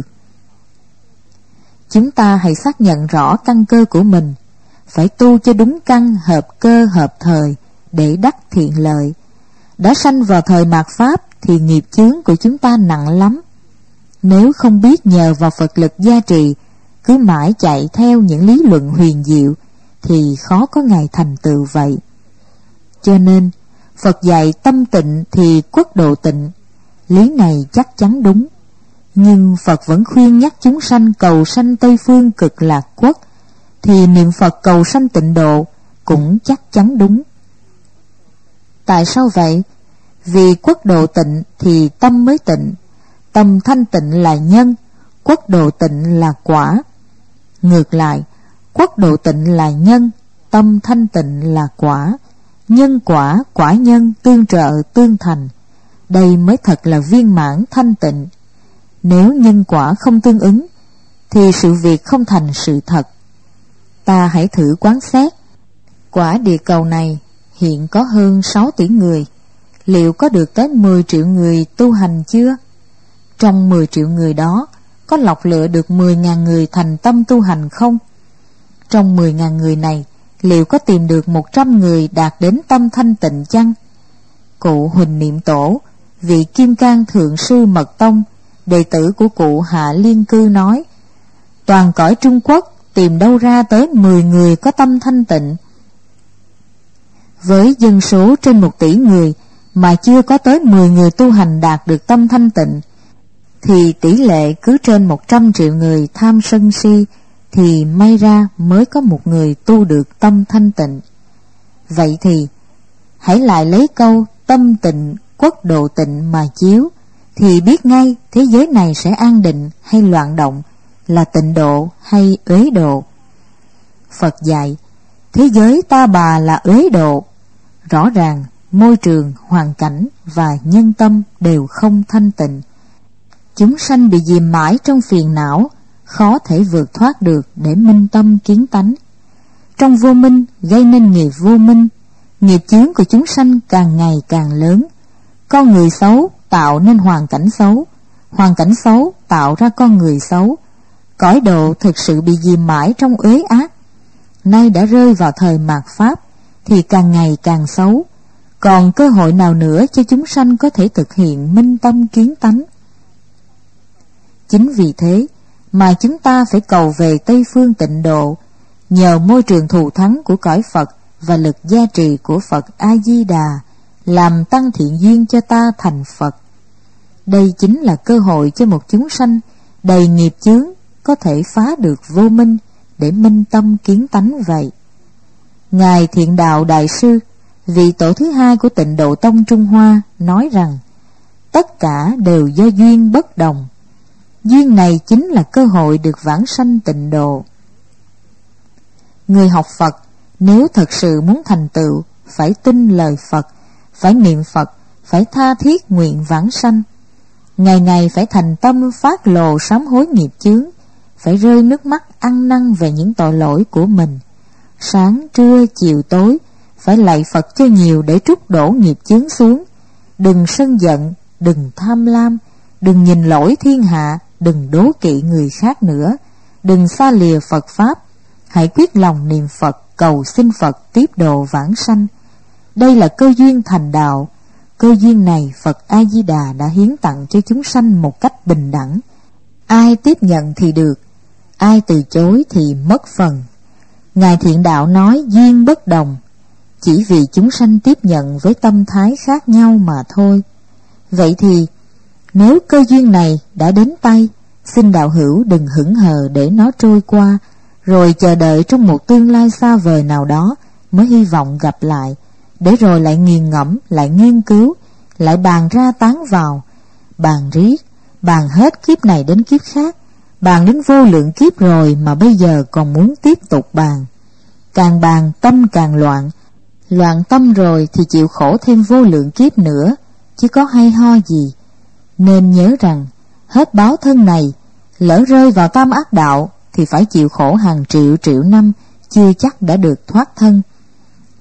Chúng ta hãy xác nhận rõ căn cơ của mình, phải tu cho đúng căn, hợp cơ, hợp thời để đắc thiện lợi. Đã sanh vào thời mạt Pháp thì nghiệp chướng của chúng ta nặng lắm. Nếu không biết nhờ vào Phật lực gia trì, cứ mãi chạy theo những lý luận huyền diệu thì khó có ngày thành tựu vậy. Cho nên Phật dạy tâm tịnh thì quốc độ tịnh. Lý này chắc chắn đúng, nhưng Phật vẫn khuyên nhắc chúng sanh cầu sanh Tây Phương Cực Lạc Quốc, thì niệm Phật cầu sanh tịnh độ cũng chắc chắn đúng. Tại sao vậy? Vì quốc độ tịnh thì tâm mới tịnh. Tâm thanh tịnh là nhân, quốc độ tịnh là quả. Ngược lại, quốc độ tịnh là nhân, tâm thanh tịnh là quả. Nhân quả, quả nhân tương trợ tương thành. Đây mới thật là viên mãn thanh tịnh. Nếu nhân quả không tương ứng thì sự việc không thành sự thật. Ta hãy thử quán xét. Quả địa cầu này hiện có hơn 6 tỷ người. Liệu có được tới 10 triệu người tu hành chưa? Trong 10 triệu người đó, có lọc lựa được 10.000 người thành tâm tu hành không? Trong 10.000 người này, liệu có tìm được 100 người đạt đến tâm thanh tịnh chăng? Cụ Huỳnh Niệm Tổ, vị Kim Cang Thượng Sư Mật Tông, đệ tử của cụ Hạ Liên Cư nói, toàn cõi Trung Quốc tìm đâu ra tới 10 người có tâm thanh tịnh. Với dân số trên 1 tỷ người mà chưa có tới 10 người tu hành đạt được tâm thanh tịnh, thì tỷ lệ cứ trên 100 triệu người tham sân si thì may ra mới có 1 người tu được tâm thanh tịnh. Vậy thì hãy lại lấy câu tâm tịnh, quốc độ tịnh mà chiếu, thì biết ngay thế giới này sẽ an định hay loạn động, là tịnh độ hay uế độ. Phật dạy thế giới ta bà là uế độ. Rõ ràng môi trường, hoàn cảnh và nhân tâm đều không thanh tịnh. Chúng sanh bị dìm mãi trong phiền não, khó thể vượt thoát được để minh tâm kiến tánh. Trong vô minh gây nên nghiệp vô minh, nghiệp chướng của chúng sanh càng ngày càng lớn. Con người xấu tạo nên hoàn cảnh xấu tạo ra con người xấu. Cõi độ thực sự bị dìm mãi trong uế ác. Nay đã rơi vào thời mạt Pháp thì càng ngày càng xấu. Còn cơ hội nào nữa cho chúng sanh có thể thực hiện minh tâm kiến tánh? Chính vì thế mà chúng ta phải cầu về Tây Phương tịnh độ, nhờ môi trường thù thắng của cõi Phật và lực gia trì của Phật A-di-đà, làm tăng thiện duyên cho ta thành Phật. Đây chính là cơ hội cho một chúng sanh đầy nghiệp chướng có thể phá được vô minh để minh tâm kiến tánh vậy. Ngài Thiện Đạo Đại Sư, vị tổ thứ 2 của Tịnh Độ Tông Trung Hoa, nói rằng tất cả đều do duyên bất đồng. Duyên này chính là cơ hội được vãng sanh tịnh độ. Người học Phật nếu thật sự muốn thành tựu, phải tin lời Phật, phải niệm Phật, phải tha thiết nguyện vãng sanh. Ngày ngày phải thành tâm phát lồ sám hối nghiệp chướng, phải rơi nước mắt ăn năn về những tội lỗi của mình. Sáng, trưa, chiều, tối phải lạy Phật cho nhiều để trút đổ nghiệp chướng xuống. Đừng sân giận, đừng tham lam, đừng nhìn lỗi thiên hạ, đừng đố kỵ người khác nữa, đừng xa lìa Phật Pháp. Hãy quyết lòng niệm Phật, cầu xin Phật tiếp độ vãng sanh. Đây là cơ duyên thành đạo. Cơ duyên này Phật A-di-đà đã hiến tặng cho chúng sanh một cách bình đẳng. Ai tiếp nhận thì được, ai từ chối thì mất phần. Ngài Thiện Đạo nói duyên bất đồng, chỉ vì chúng sanh tiếp nhận với tâm thái khác nhau mà thôi. Vậy thì nếu cơ duyên này đã đến tay, xin đạo hữu đừng hững hờ để nó trôi qua, rồi chờ đợi trong một tương lai xa vời nào đó mới hy vọng gặp lại, để rồi lại nghiền ngẫm, lại nghiên cứu, lại bàn ra tán vào, bàn riết, bàn hết kiếp này đến kiếp khác, bàn đến vô lượng kiếp rồi mà bây giờ còn muốn tiếp tục bàn. Càng bàn tâm càng loạn, loạn tâm rồi thì chịu khổ thêm vô lượng kiếp nữa, chứ có hay ho gì. Nên nhớ rằng hết báo thân này, lỡ rơi vào tam ác đạo thì phải chịu khổ hàng triệu triệu năm, chưa chắc đã được thoát thân.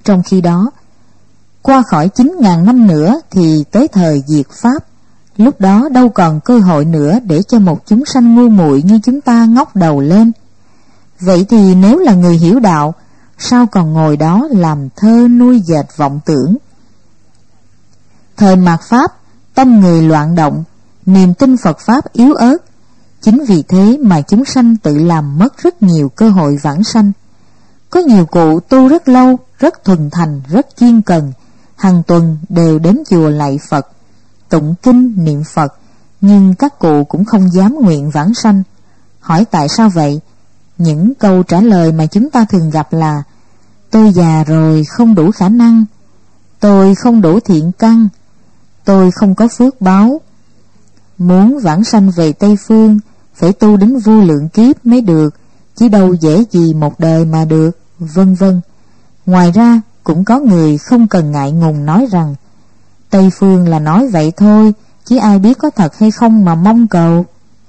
Trong khi đó, qua khỏi 9.000 năm nữa thì tới thời diệt Pháp. Lúc đó đâu còn cơ hội nữa để cho một chúng sanh ngu muội như chúng ta ngóc đầu lên. Vậy thì nếu là người hiểu đạo, sao còn ngồi đó làm thơ nuôi dệt vọng tưởng? Thời mạt Pháp, tâm người loạn động, niềm tin Phật Pháp yếu ớt. Chính vì thế mà chúng sanh tự làm mất rất nhiều cơ hội vãng sanh. Có nhiều cụ tu rất lâu, rất thuần thành, rất chuyên cần, hàng tuần đều đến chùa lạy Phật, tụng kinh niệm Phật, nhưng các cụ cũng không dám nguyện vãng sanh. Hỏi tại sao vậy? Những câu trả lời mà chúng ta thường gặp là: tôi già rồi không đủ khả năng, tôi không đủ thiện căn, tôi không có phước báo. Muốn vãng sanh về Tây Phương phải tu đến vô lượng kiếp mới được, chứ đâu dễ gì một đời mà được, vân vân. Ngoài ra cũng có người không cần ngại ngùng nói rằng Tây Phương là nói vậy thôi, chứ ai biết có thật hay không mà mong cầu.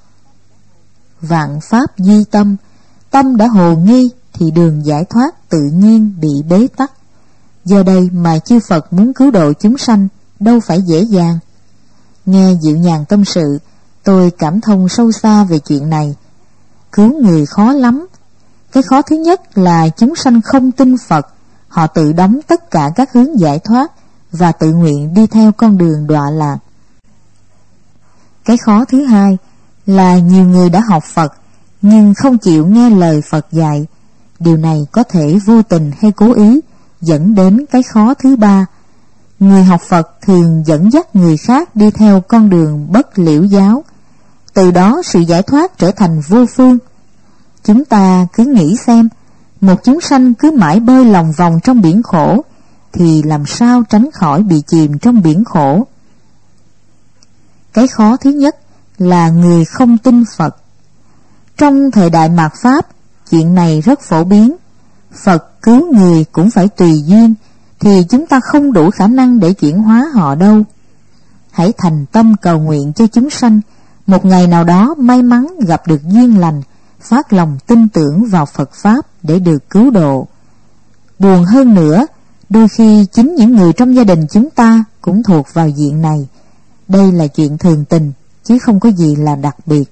Vạn pháp duy tâm, tâm đã hồ nghi thì đường giải thoát tự nhiên bị bế tắc. Do đây mà chư Phật muốn cứu độ chúng sanh đâu phải dễ dàng. Nghe Dịu Nhàn tâm sự, tôi cảm thông sâu xa về chuyện này. Cứu người khó lắm. Cái khó thứ nhất là chúng sanh không tin Phật, họ tự đóng tất cả các hướng giải thoát và tự nguyện đi theo con đường đọa lạc. Cái khó thứ hai là nhiều người đã học Phật nhưng không chịu nghe lời Phật dạy. Điều này có thể vô tình hay cố ý dẫn đến cái khó thứ ba. Người học Phật thường dẫn dắt người khác đi theo con đường bất liễu giáo, từ đó sự giải thoát trở thành vô phương. Chúng ta cứ nghĩ xem, một chúng sanh cứ mãi bơi lòng vòng trong biển khổ thì làm sao tránh khỏi bị chìm trong biển khổ. Cái khó thứ nhất là người không tin Phật. Trong thời đại mạt Pháp, chuyện này rất phổ biến. Phật cứu người cũng phải tùy duyên, thì chúng ta không đủ khả năng để chuyển hóa họ đâu. Hãy thành tâm cầu nguyện cho chúng sanh một ngày nào đó may mắn gặp được duyên lành, phát lòng tin tưởng vào Phật Pháp để được cứu độ. Buồn hơn nữa, đôi khi chính những người trong gia đình chúng ta cũng thuộc vào diện này. Đây là chuyện thường tình, chứ không có gì là đặc biệt.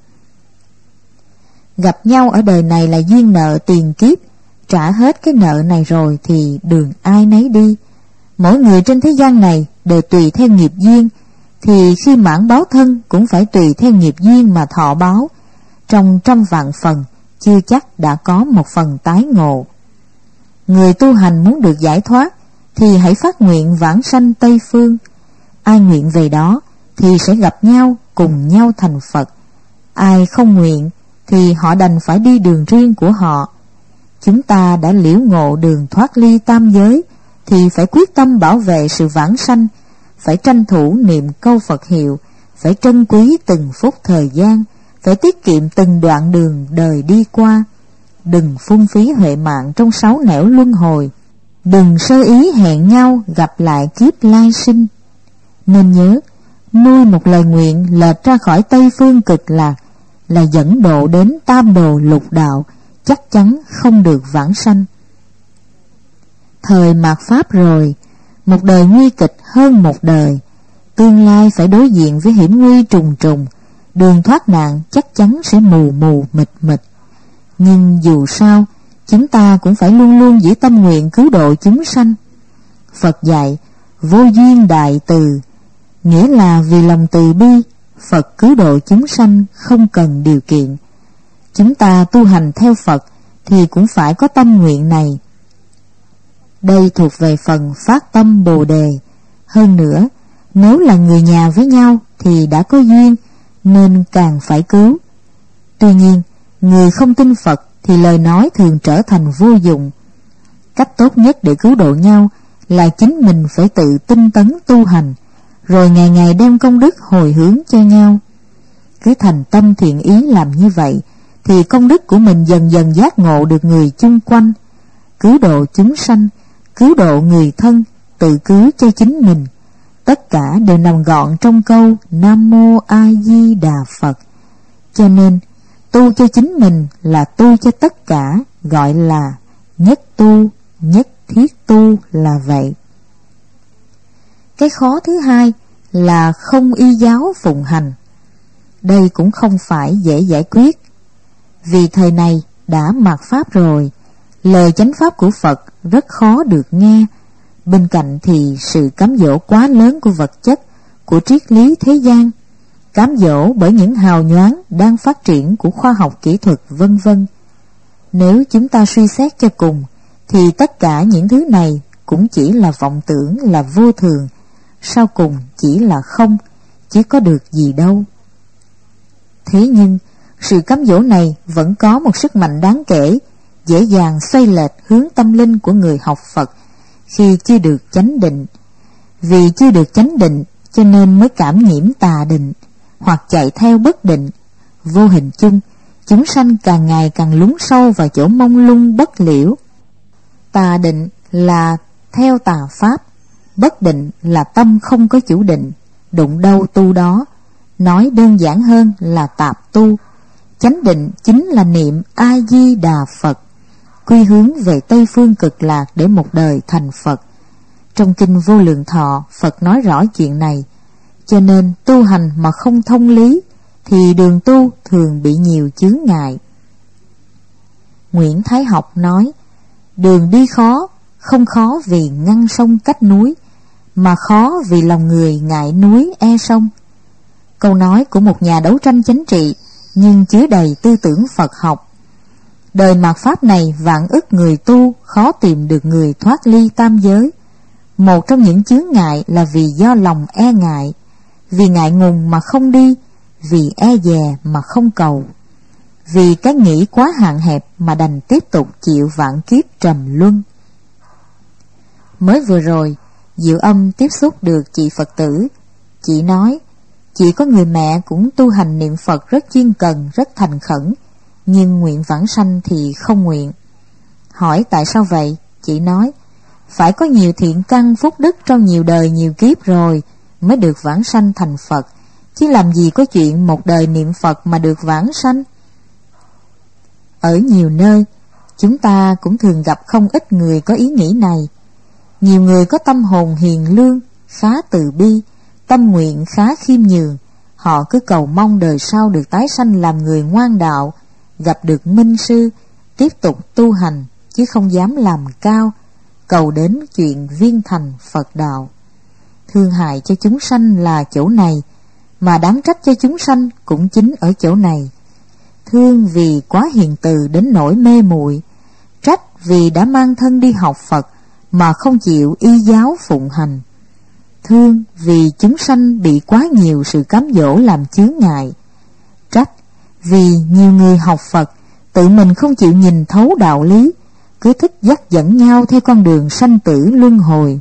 Gặp nhau ở đời này là duyên nợ tiền kiếp, trả hết cái nợ này rồi thì đường ai nấy đi. Mỗi người trên thế gian này đều tùy theo nghiệp duyên, thì khi mãn báo thân cũng phải tùy theo nghiệp duyên mà thọ báo. Trong 100 vạn phần, chưa chắc đã có một phần tái ngộ. Người tu hành muốn được giải thoát thì hãy phát nguyện vãng sanh Tây Phương. Ai nguyện về đó thì sẽ gặp nhau, cùng nhau thành Phật. Ai không nguyện thì họ đành phải đi đường riêng của họ. Chúng ta đã liễu ngộ đường thoát ly tam giới thì phải quyết tâm bảo vệ sự vãng sanh, phải tranh thủ niệm câu Phật hiệu, phải trân quý từng phút thời gian, phải tiết kiệm từng đoạn đường đời đi qua. Đừng phung phí huệ mạng trong 6 nẻo luân hồi, đừng sơ ý hẹn nhau gặp lại kiếp lai sinh. Nên nhớ, nuôi một lời nguyện lệch ra khỏi Tây Phương cực lạc là dẫn độ đến tam đồ lục đạo, chắc chắn không được vãng sanh. Thời mạt Pháp rồi, một đời nguy kịch hơn một đời, tương lai phải đối diện với hiểm nguy trùng trùng, đường thoát nạn chắc chắn sẽ mù mù mịt mịt. Nhưng dù sao, chúng ta cũng phải luôn luôn giữ tâm nguyện cứu độ chúng sanh. Phật dạy vô duyên đại từ, nghĩa là vì lòng từ bi, Phật cứu độ chúng sanh không cần điều kiện. Chúng ta tu hành theo Phật thì cũng phải có tâm nguyện này. Đây thuộc về phần phát tâm Bồ Đề. Hơn nữa, nếu là người nhà với nhau thì đã có duyên, nên càng phải cứu. Tuy nhiên, người không tin Phật thì lời nói thường trở thành vô dụng. Cách tốt nhất để cứu độ nhau là chính mình phải tự tinh tấn tu hành, rồi ngày ngày đem công đức hồi hướng cho nhau. Cứ thành tâm thiện ý làm như vậy thì công đức của mình dần dần giác ngộ được người chung quanh. Cứu độ chúng sanh, cứu độ người thân, tự cứu cho chính mình, tất cả đều nằm gọn trong câu Nam Mô A Di Đà Phật. Cho nên tu cho chính mình là tu cho tất cả, gọi là nhất tu nhất thiết tu là vậy. Cái khó thứ hai là không y giáo phụng hành. Đây cũng không phải dễ giải quyết, vì thời này đã mạt Pháp rồi, lời chánh Pháp của Phật rất khó được nghe. Bên cạnh thì sự cám dỗ quá lớn của vật chất, của triết lý thế gian, cám dỗ bởi những hào nhoáng đang phát triển của khoa học kỹ thuật vân vân. Nếu chúng ta suy xét cho cùng, thì tất cả những thứ này cũng chỉ là vọng tưởng, là vô thường, sau cùng chỉ là không, chứ có được gì đâu. Thế nhưng, sự cám dỗ này vẫn có một sức mạnh đáng kể, dễ dàng xoay lệch hướng tâm linh của người học Phật khi chưa được chánh định. Vì chưa được chánh định cho nên mới cảm nhiễm tà định, hoặc chạy theo bất định. Vô hình chung, chúng sanh càng ngày càng lún sâu vào chỗ mông lung bất liễu. Tà định là theo tà pháp, bất định là tâm không có chủ định, đụng đâu tu đó. Nói đơn giản hơn là tạp tu. Chánh định chính là niệm A-di-đà Phật, quy hướng về Tây Phương Cực Lạc để một đời thành Phật. Trong kinh Vô Lượng Thọ, Phật nói rõ chuyện này. Cho nên tu hành mà không thông lý thì đường tu thường bị nhiều chướng ngại. Nguyễn Thái Học nói, đường đi khó, không khó vì ngăn sông cách núi, mà khó vì lòng người ngại núi e sông. Câu nói của một nhà đấu tranh chính trị, nhưng chứa đầy tư tưởng Phật học. Đời mạt Pháp này vạn ức người tu khó tìm được người thoát ly tam giới. Một trong những chướng ngại là vì do lòng e ngại, vì ngại ngùng mà không đi, vì e dè mà không cầu, vì cái nghĩ quá hạn hẹp mà đành tiếp tục chịu vạn kiếp trầm luân. Mới vừa rồi, Diệu Âm tiếp xúc được chị Phật tử. Chị nói, chị có người mẹ cũng tu hành niệm Phật rất chuyên cần, rất thành khẩn, nhưng nguyện vãng sanh thì không nguyện. Hỏi tại sao vậy? Chị nói, phải có nhiều thiện căn phúc đức trong nhiều đời nhiều kiếp rồi mới được vãng sanh thành Phật, chứ làm gì có chuyện một đời niệm Phật mà được vãng sanh. Ở nhiều nơi, chúng ta cũng thường gặp không ít người có ý nghĩ này. Nhiều người có tâm hồn hiền lương, khá từ bi, tâm nguyện khá khiêm nhường. Họ cứ cầu mong đời sau được tái sanh làm người ngoan đạo, gặp được minh sư, tiếp tục tu hành, chứ không dám làm cao, cầu đến chuyện viên thành Phật đạo. Thương hại cho chúng sanh là chỗ này, mà đáng trách cho chúng sanh cũng chính ở chỗ này. Thương vì quá hiền từ đến nỗi mê muội, trách vì đã mang thân đi học Phật mà không chịu y giáo phụng hành. Thương vì chúng sanh bị quá nhiều sự cám dỗ làm chướng ngại. Trách vì nhiều người học Phật tự mình không chịu nhìn thấu đạo lý, cứ thích dắt dẫn nhau theo con đường sanh tử luân hồi.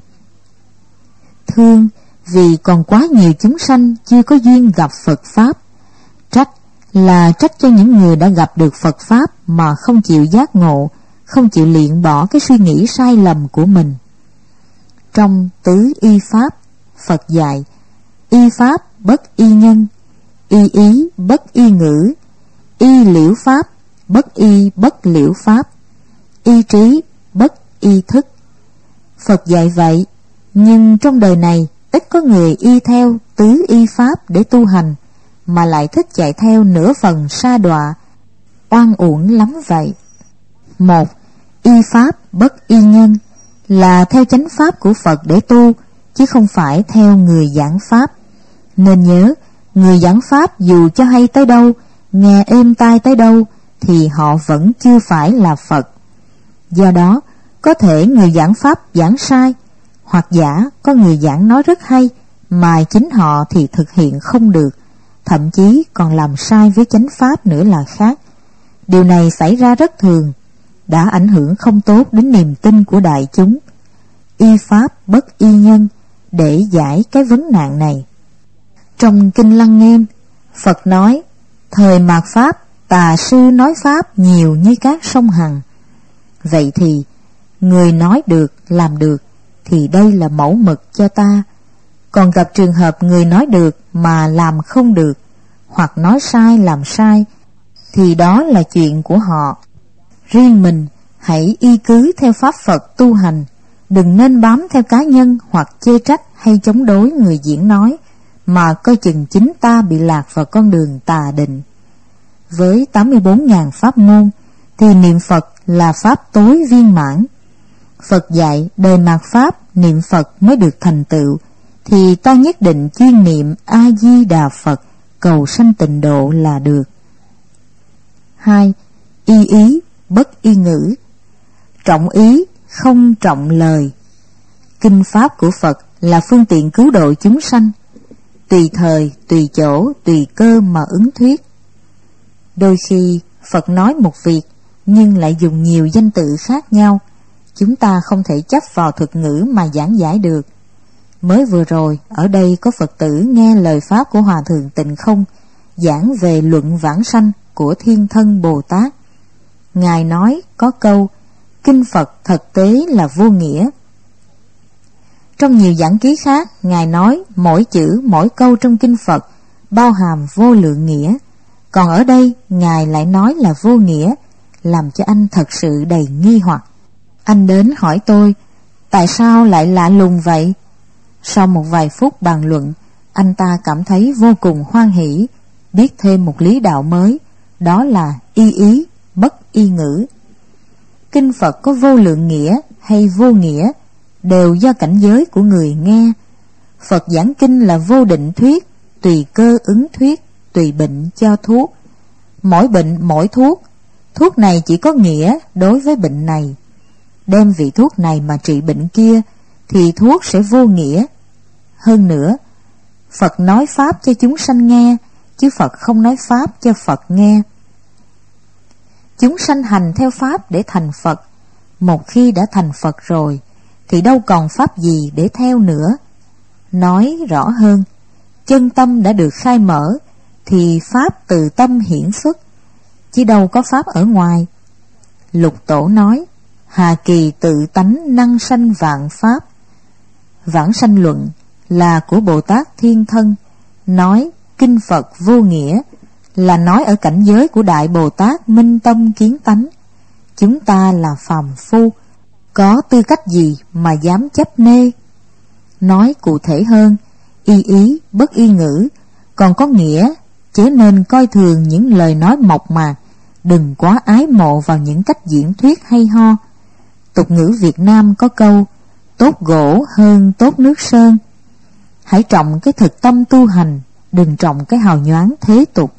Thương vì còn quá nhiều chúng sanh chưa có duyên gặp Phật Pháp. Trách là trách cho những người đã gặp được Phật Pháp mà không chịu giác ngộ, không chịu luyện bỏ cái suy nghĩ sai lầm của mình. Trong tứ y Pháp, Phật dạy, y Pháp bất y nhân, y ý bất y ngữ, y liễu Pháp bất y bất liễu Pháp, y trí bất y thức. Phật dạy vậy, nhưng trong đời này ít có người y theo tứ y Pháp để tu hành, mà lại thích chạy theo nửa phần sa đọa, oan uổng lắm vậy. Một, y Pháp bất y nhân là theo chánh Pháp của Phật để tu, chứ không phải theo người giảng Pháp. Nên nhớ, người giảng Pháp dù cho hay tới đâu, nghe êm tai tới đâu, thì họ vẫn chưa phải là Phật. Do đó, có thể người giảng Pháp giảng sai, hoặc giả có người giảng nói rất hay, mà chính họ thì thực hiện không được, thậm chí còn làm sai với chánh Pháp nữa là khác. Điều này xảy ra rất thường, đã ảnh hưởng không tốt đến niềm tin của đại chúng. Y Pháp bất y nhân để giải cái vấn nạn này. Trong Kinh Lăng Nghiêm, Phật nói, thời mạt Pháp, tà sư nói Pháp nhiều như các sông Hằng. Vậy thì, người nói được, làm được, thì đây là mẫu mực cho ta. Còn gặp trường hợp người nói được mà làm không được, hoặc nói sai làm sai, thì đó là chuyện của họ. Riêng mình hãy y cứ theo Pháp Phật tu hành, Đừng nên bám theo cá nhân hoặc chê trách hay chống đối người diễn nói, mà coi chừng chính ta bị lạc vào con đường tà định. Với 84.000 pháp môn thì niệm Phật là pháp tối viên mãn. Phật dạy đời mạt pháp niệm Phật mới được thành tựu, thì ta nhất định chuyên niệm A-di-đà Phật cầu sanh tịnh độ là được. 2. Y ý bất y ngữ. Trọng ý không trọng lời. Kinh pháp của Phật là phương tiện cứu độ chúng sanh, tùy thời, tùy chỗ, tùy cơ mà ứng thuyết. Đôi khi Phật nói một việc nhưng lại dùng nhiều danh tự khác nhau, chúng ta không thể chấp vào thuật ngữ mà giảng giải được. Mới vừa rồi, ở đây có Phật tử nghe lời pháp của Hòa Thượng Tịnh Không giảng về luận vãng sanh của Thiên Thân Bồ Tát. Ngài nói có câu: kinh Phật thực tế là vô nghĩa. Trong nhiều giảng ký khác, Ngài nói mỗi chữ mỗi câu trong kinh Phật bao hàm vô lượng nghĩa, còn ở đây Ngài lại nói là vô nghĩa, làm cho anh thật sự đầy nghi hoặc. Anh đến hỏi tôi, tại sao lại lạ lùng vậy? Sau một vài phút bàn luận, anh ta cảm thấy vô cùng hoan hỷ, biết thêm một lý đạo mới, đó là y ý, bất y ngữ. Kinh Phật có vô lượng nghĩa hay vô nghĩa đều do cảnh giới của người nghe. Phật giảng kinh là vô định thuyết, tùy cơ ứng thuyết, tùy bệnh cho thuốc. Mỗi bệnh mỗi thuốc, thuốc này chỉ có nghĩa đối với bệnh này. Đem vị thuốc này mà trị bệnh kia thì thuốc sẽ vô nghĩa. Hơn nữa, Phật nói pháp cho chúng sanh nghe, chứ Phật không nói pháp cho Phật nghe. Chúng sanh hành theo pháp để thành Phật. Một khi đã thành Phật rồi thì đâu còn pháp gì để theo nữa. Nói rõ hơn, chân tâm đã được khai mở thì pháp từ tâm hiển xuất, chứ đâu có pháp ở ngoài. Lục Tổ nói: hà kỳ tự tánh năng sanh vạn pháp. Vãng sanh luận là của Bồ Tát Thiên Thân, nói kinh Phật vô nghĩa là nói ở cảnh giới của Đại Bồ Tát minh tâm kiến tánh. Chúng ta là phàm phu, có tư cách gì mà dám chấp nê? Nói cụ thể hơn, y ý bất y ngữ còn có nghĩa chớ nên coi thường những lời nói mộc mạc, đừng quá ái mộ vào những cách diễn thuyết hay ho. Tục ngữ Việt Nam có câu tốt gỗ hơn tốt nước sơn. Hãy trọng cái thực tâm tu hành, đừng trọng cái hào nhoáng thế tục.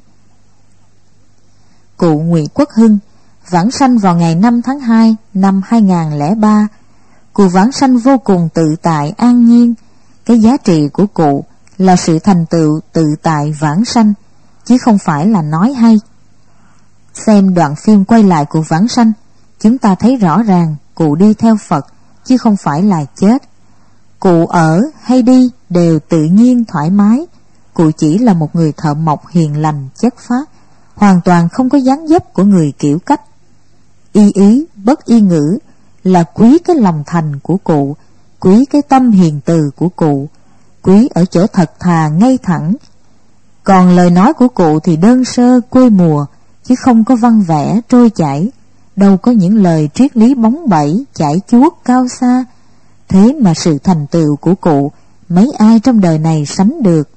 Cụ Ngụy Quốc Hưng vãng sanh vào ngày 5 tháng 2 năm 2003. Cụ vãng sanh vô cùng tự tại an nhiên. Cái giá trị của cụ là sự thành tựu tự tại vãng sanh, chứ không phải là nói hay. Xem đoạn phim quay lại cụ vãng sanh, chúng ta thấy rõ ràng cụ đi theo Phật, chứ không phải là chết. Cụ ở hay đi đều tự nhiên thoải mái. Cụ chỉ là một người thợ mộc hiền lành chất phác, hoàn toàn không có dáng dấp của người kiểu cách. Y ý bất y ngữ là quý cái lòng thành của cụ, quý cái tâm hiền từ của cụ, quý ở chỗ thật thà ngay thẳng. Còn lời nói của cụ thì đơn sơ quê mùa, chứ không có văn vẽ trôi chảy, đâu có những lời triết lý bóng bẩy chải chuốt cao xa. Thế mà sự thành tựu của cụ mấy ai trong đời này sánh được.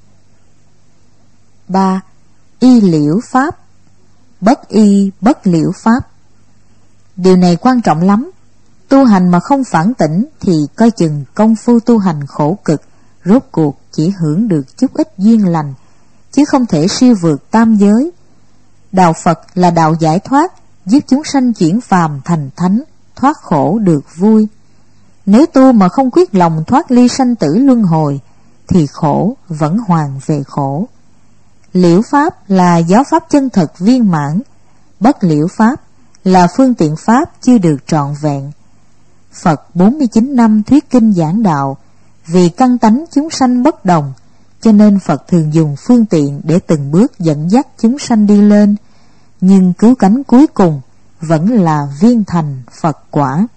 3. Y liễu pháp. Bất y bất liễu pháp. Điều này quan trọng lắm. Tu hành mà không phản tỉnh thì coi chừng công phu tu hành khổ cực, rốt cuộc chỉ hưởng được chút ít duyên lành, chứ không thể siêu vượt tam giới. Đạo Phật là đạo giải thoát, giúp chúng sanh chuyển phàm thành thánh, thoát khổ được vui. Nếu tu mà không quyết lòng thoát ly sanh tử luân hồi thì khổ vẫn hoàn về khổ. Liễu pháp là giáo pháp chân thật viên mãn, bất liễu pháp là phương tiện pháp chưa được trọn vẹn. Phật 49 năm thuyết kinh giảng đạo, vì căn tánh chúng sanh bất đồng, cho nên Phật thường dùng phương tiện để từng bước dẫn dắt chúng sanh đi lên, nhưng cứu cánh cuối cùng vẫn là viên thành Phật quả.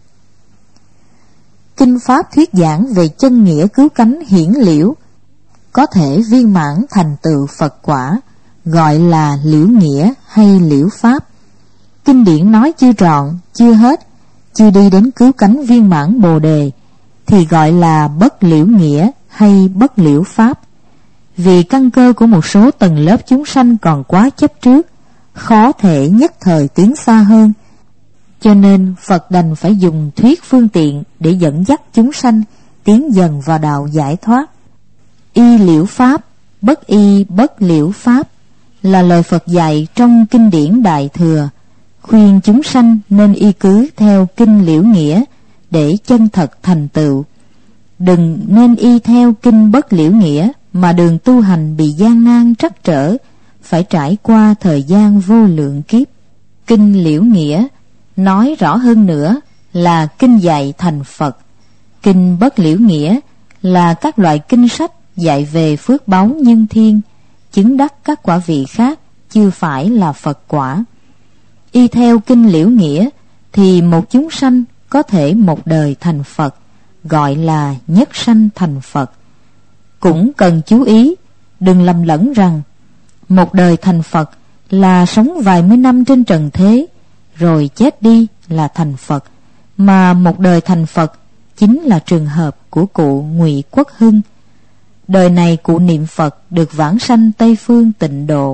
Kinh pháp thuyết giảng về chân nghĩa cứu cánh hiển liễu, có thể viên mãn thành tựu Phật quả, gọi là liễu nghĩa hay liễu pháp. Kinh điển nói chưa trọn, chưa hết, chưa đi đến cứu cánh viên mãn Bồ đề, thì gọi là bất liễu nghĩa hay bất liễu pháp. Vì căn cơ của một số tầng lớp chúng sanh còn quá chấp trước, khó thể nhất thời tiến xa hơn, cho nên Phật đành phải dùng thuyết phương tiện để dẫn dắt chúng sanh tiến dần vào đạo giải thoát. Y liễu pháp, bất y bất liễu pháp là lời Phật dạy trong kinh điển Đại Thừa, khuyên chúng sanh nên y cứ theo kinh liễu nghĩa để chân thật thành tựu. Đừng nên y theo kinh bất liễu nghĩa mà đường tu hành bị gian nan trắc trở, phải trải qua thời gian vô lượng kiếp. Kinh liễu nghĩa nói rõ hơn nữa là kinh dạy thành Phật. Kinh bất liễu nghĩa là các loại kinh sách dạy về phước báu nhân thiên, chứng đắc các quả vị khác, chưa phải là Phật quả. Y theo kinh liễu nghĩa thì một chúng sanh có thể một đời thành Phật, gọi là nhất sanh thành Phật. Cũng cần chú ý, đừng lầm lẫn rằng một đời thành Phật là sống vài mươi năm trên trần thế, rồi chết đi là thành Phật, mà một đời thành Phật chính là trường hợp của cụ Ngụy Quốc Hưng. Đời này cụ niệm Phật được vãng sanh Tây Phương Tịnh Độ.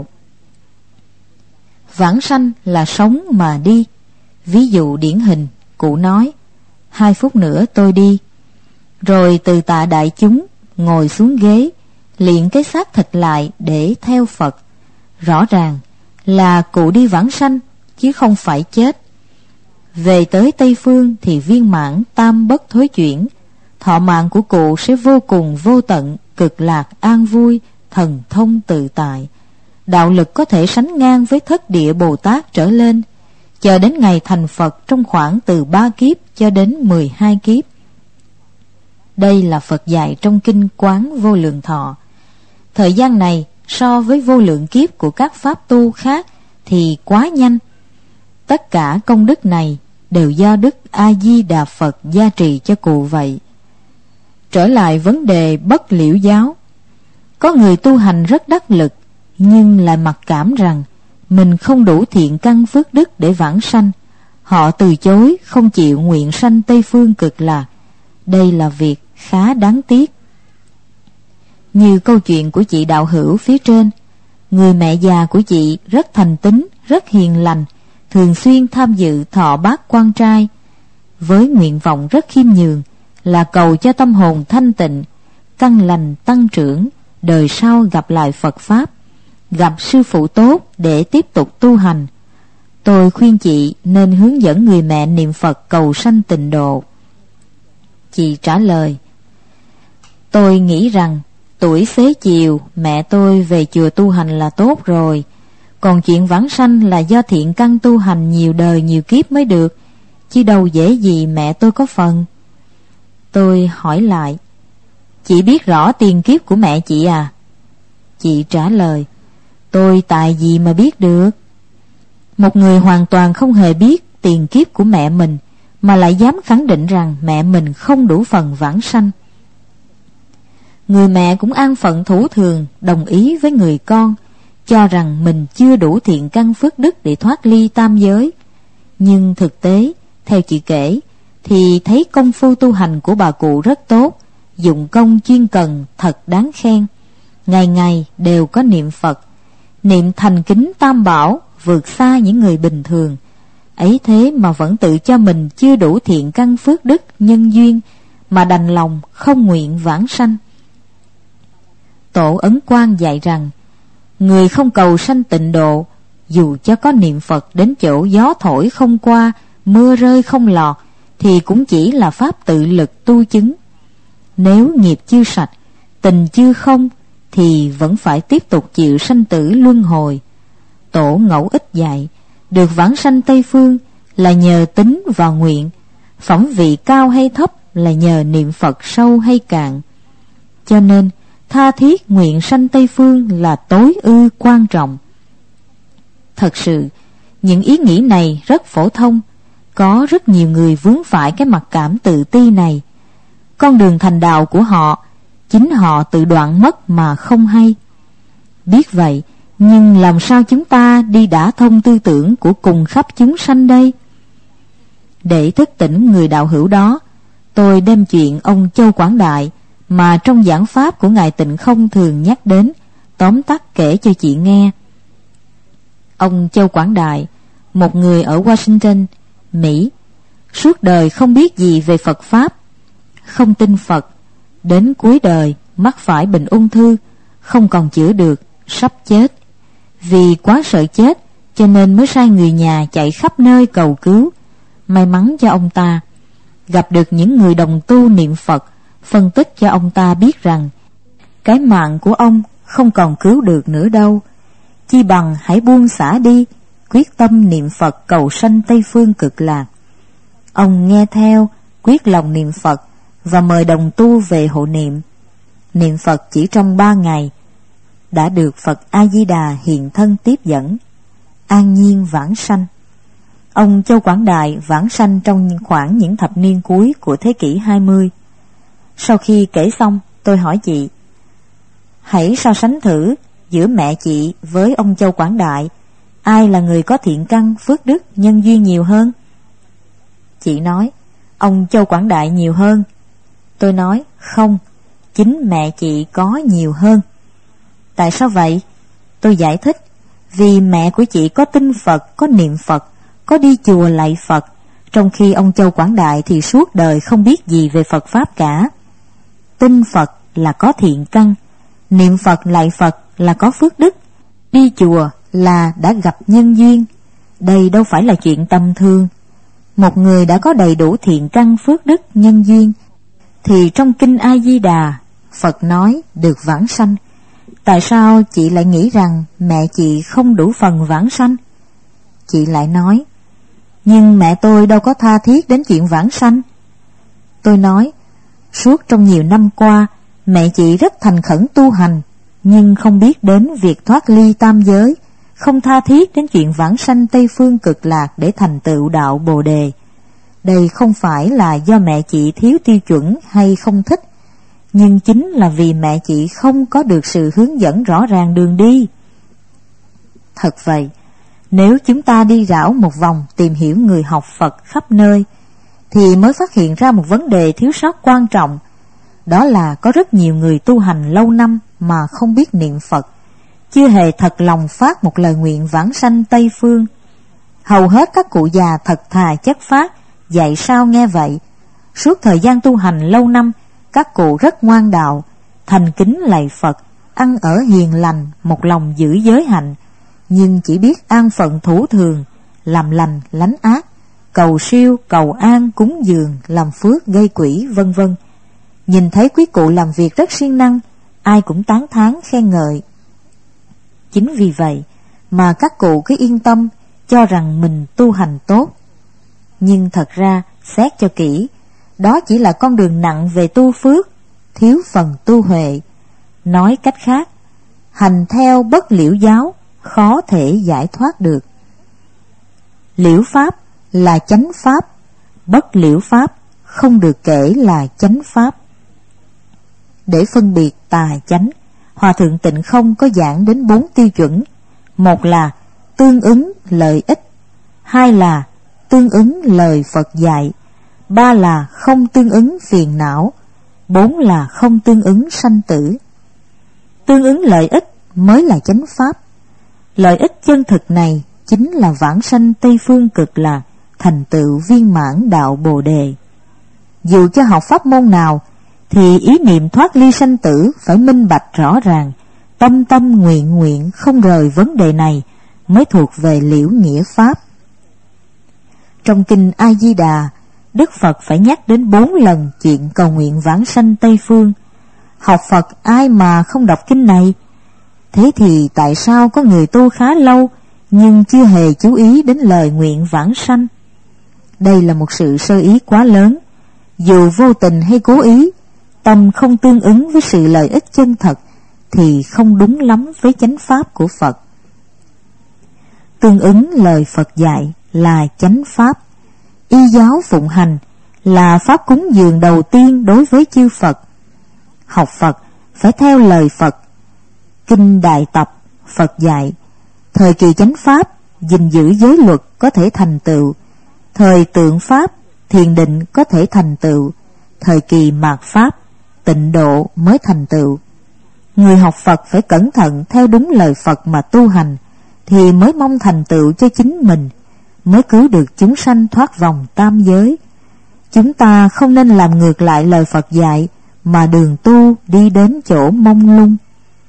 Vãng sanh là sống mà đi. Ví dụ điển hình, cụ nói 2 phút nữa tôi đi, rồi từ tạ đại chúng ngồi xuống ghế, liệng cái xác thịt lại để theo Phật. Rõ ràng là cụ đi vãng sanh chứ không phải chết. Về tới Tây Phương thì viên mãn tam bất thối chuyển, thọ mạng của cụ sẽ vô cùng vô tận, cực lạc an vui, thần thông tự tại. Đạo lực có thể sánh ngang với Thất Địa Bồ Tát trở lên, chờ đến ngày thành Phật trong khoảng từ 3 kiếp cho đến 12 kiếp. Đây là Phật dạy trong kinh Quán Vô Lượng Thọ. Thời gian này so với vô lượng kiếp của các pháp tu khác thì quá nhanh. Tất cả công đức này đều do Đức A Di Đà Phật gia trì cho cụ vậy. Trở lại vấn đề bất liễu giáo, có người tu hành rất đắc lực nhưng lại mặc cảm rằng mình không đủ thiện căn phước đức để vãng sanh. Họ từ chối không chịu nguyện sanh Tây Phương Cực Lạc. Đây là việc khá đáng tiếc. Như câu chuyện của chị đạo hữu phía trên, người mẹ già của chị rất thành tín, rất hiền lành, thường xuyên tham dự thọ bát quan trai, với nguyện vọng rất khiêm nhường là cầu cho tâm hồn thanh tịnh, căn lành tăng trưởng, đời sau gặp lại Phật Pháp, gặp sư phụ tốt để tiếp tục tu hành. Tôi khuyên chị nên hướng dẫn người mẹ niệm Phật cầu sanh tịnh độ. Chị trả lời: tôi nghĩ rằng tuổi xế chiều mẹ tôi về chùa tu hành là tốt rồi, còn chuyện vãng sanh là do thiện căn tu hành nhiều đời nhiều kiếp mới được, chứ đâu dễ gì mẹ tôi có phần. Tôi hỏi lại: chị biết rõ tiền kiếp của mẹ chị à? Chị trả lời: tôi tại gì mà biết được. Một người hoàn toàn không hề biết tiền kiếp của mẹ mình mà lại dám khẳng định rằng mẹ mình không đủ phần vãng sanh. Người mẹ cũng an phận thủ thường đồng ý với người con, cho rằng mình chưa đủ thiện căn phước đức để thoát ly tam giới. Nhưng thực tế, theo chị kể, thì thấy công phu tu hành của bà cụ rất tốt, dụng công chuyên cần thật đáng khen. Ngày ngày đều có niệm Phật, niệm thành kính Tam Bảo, vượt xa những người bình thường. Ấy thế mà vẫn tự cho mình chưa đủ thiện căn phước đức nhân duyên, mà đành lòng không nguyện vãng sanh. Tổ Ấn Quang dạy rằng, người không cầu sanh tịnh độ, dù cho có niệm Phật đến chỗ gió thổi không qua, mưa rơi không lọt, thì cũng chỉ là pháp tự lực tu chứng. Nếu nghiệp chưa sạch, tình chưa không, thì vẫn phải tiếp tục chịu sanh tử luân hồi. Tổ Ngẫu Ích dạy, được vãng sanh Tây Phương là nhờ tín và nguyện, phẩm vị cao hay thấp là nhờ niệm Phật sâu hay cạn. Cho nên tha thiết nguyện sanh Tây Phương là tối ư quan trọng. Thật sự, những ý nghĩ này rất phổ thông, có rất nhiều người vướng phải cái mặc cảm tự ti này. Con đường thành đạo của họ, chính họ tự đoạn mất mà không hay. Biết vậy, nhưng làm sao chúng ta đi đả thông tư tưởng của cùng khắp chúng sanh đây? Để thức tỉnh người đạo hữu đó, tôi đem chuyện ông Châu Quảng Đại mà trong giảng pháp của Ngài Tịnh Không thường nhắc đến, tóm tắt kể cho chị nghe. Ông Châu Quảng Đại, một người ở Washington, Mỹ, suốt đời không biết gì về Phật Pháp, không tin Phật, đến cuối đời mắc phải bệnh ung thư, không còn chữa được, sắp chết. Vì quá sợ chết cho nên mới sai người nhà chạy khắp nơi cầu cứu. May mắn cho ông ta gặp được những người đồng tu niệm Phật, phân tích cho ông ta biết rằng cái mạng của ông không còn cứu được nữa đâu, chi bằng hãy buông xả đi, quyết tâm niệm Phật cầu sanh Tây Phương Cực Lạc. Ông nghe theo, quyết lòng niệm Phật và mời đồng tu về hộ niệm. Niệm Phật chỉ trong 3 ngày đã được Phật A Di Đà hiện thân tiếp dẫn, an nhiên vãng sanh. Ông Châu Quảng Đại vãng sanh trong khoảng những thập niên cuối của thế kỷ 20. Sau khi kể xong, tôi hỏi chị: hãy so sánh thử giữa mẹ chị với ông Châu Quảng Đại, ai là người có thiện căn, phước đức, nhân duyên nhiều hơn? Chị nói: ông Châu Quảng Đại nhiều hơn. Tôi nói: không, chính mẹ chị có nhiều hơn. Tại sao vậy? Tôi giải thích: vì mẹ của chị có tin Phật, có niệm Phật, có đi chùa lạy Phật, trong khi ông Châu Quảng Đại thì suốt đời không biết gì về Phật Pháp cả. Tin Phật là có thiện căn, niệm Phật lạy Phật là có phước đức, đi chùa là đã gặp nhân duyên. Đây đâu phải là chuyện tầm thường. Một người đã có đầy đủ thiện căn, phước đức, nhân duyên thì trong kinh A Di Đà Phật nói được vãng sanh. Tại sao chị lại nghĩ rằng mẹ chị không đủ phần vãng sanh? Chị lại nói: nhưng mẹ tôi đâu có tha thiết đến chuyện vãng sanh. Tôi nói: suốt trong nhiều năm qua, mẹ chị rất thành khẩn tu hành, nhưng không biết đến việc thoát ly tam giới, không tha thiết đến chuyện vãng sanh Tây Phương Cực Lạc để thành tựu đạo Bồ Đề. Đây không phải là do mẹ chị thiếu tiêu chuẩn hay không thích, nhưng chính là vì mẹ chị không có được sự hướng dẫn rõ ràng đường đi. Thật vậy, nếu chúng ta đi rảo một vòng tìm hiểu người học Phật khắp nơi, thì mới phát hiện ra một vấn đề thiếu sót quan trọng. Đó là có rất nhiều người tu hành lâu năm mà không biết niệm Phật, chưa hề thật lòng phát một lời nguyện vãng sanh Tây Phương. Hầu hết các cụ già thật thà chất phác, dạy sao nghe vậy. Suốt thời gian tu hành lâu năm, các cụ rất ngoan đạo, thành kính lạy Phật, ăn ở hiền lành, một lòng giữ giới hạnh, nhưng chỉ biết an phận thủ thường, làm lành lánh ác, cầu siêu, cầu an, cúng dường, làm phước, gây quỹ, vân vân. Nhìn thấy quý cụ làm việc rất siêng năng, ai cũng tán thán khen ngợi. Chính vì vậy mà các cụ cứ yên tâm cho rằng mình tu hành tốt. Nhưng thật ra xét cho kỹ, đó chỉ là con đường nặng về tu phước, thiếu phần tu huệ. Nói cách khác, hành theo bất liễu giáo khó thể giải thoát được. Liễu pháp là chánh pháp, bất liễu pháp không được kể là chánh pháp. Để phân biệt tà chánh, Hòa thượng Tịnh Không có giảng đến 4 tiêu chuẩn. Một là tương ứng lợi ích, 2 là tương ứng lời Phật dạy, 3 là không tương ứng phiền não, 4 là không tương ứng sanh tử. Tương ứng lợi ích mới là chánh pháp. Lợi ích chân thực này chính là vãng sanh Tây Phương Cực Lạc, thành tựu viên mãn đạo Bồ Đề. Dù cho học pháp môn nào, thì ý niệm thoát ly sanh tử phải minh bạch rõ ràng, tâm tâm nguyện nguyện không rời vấn đề này mới thuộc về liễu nghĩa pháp. Trong kinh A Di Đà, Đức Phật phải nhắc đến 4 lần chuyện cầu nguyện vãng sanh Tây Phương. Học Phật ai mà không đọc kinh này? Thế thì tại sao có người tu khá lâu nhưng chưa hề chú ý đến lời nguyện vãng sanh? Đây là một sự sơ ý quá lớn. Dù vô tình hay cố ý, tâm không tương ứng với sự lợi ích chân thật thì không đúng lắm với chánh pháp của Phật. Tương ứng lời Phật dạy là chánh pháp. Y giáo phụng hành là pháp cúng dường đầu tiên đối với chư Phật. Học Phật phải theo lời Phật. Kinh Đại Tập Phật dạy, thời kỳ chánh pháp gìn giữ giới luật có thể thành tựu, Thời tượng Pháp, thiền định có thể thành tựu. Thời kỳ mạt Pháp, tịnh độ mới thành tựu. Người học Phật phải cẩn thận theo đúng lời Phật mà tu hành, thì mới mong thành tựu cho chính mình, mới cứu được chúng sanh thoát vòng tam giới. Chúng ta không nên làm ngược lại lời Phật dạy, mà đường tu đi đến chỗ mông lung.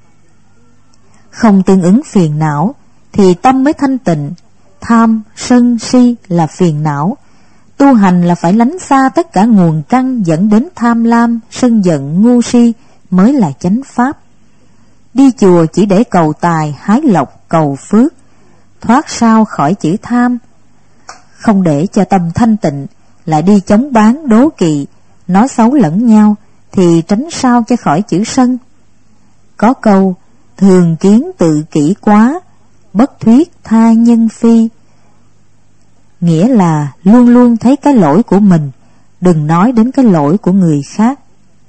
Không tương ứng phiền não, thì tâm mới thanh tịnh. Tham, sân, si là phiền não. Tu hành là phải lánh xa tất cả nguồn căn dẫn đến tham lam, sân giận, ngu si mới là chánh pháp. Đi chùa chỉ để cầu tài, hái lộc, cầu phước, thoát sao khỏi chữ tham. Không để cho tâm thanh tịnh, lại đi chống bán đố kỵ, nói xấu lẫn nhau, thì tránh sao cho khỏi chữ sân. Có câu, thường kiến tự kỷ quá, bất thuyết tha nhân phi. Nghĩa là luôn luôn thấy cái lỗi của mình, đừng nói đến cái lỗi của người khác.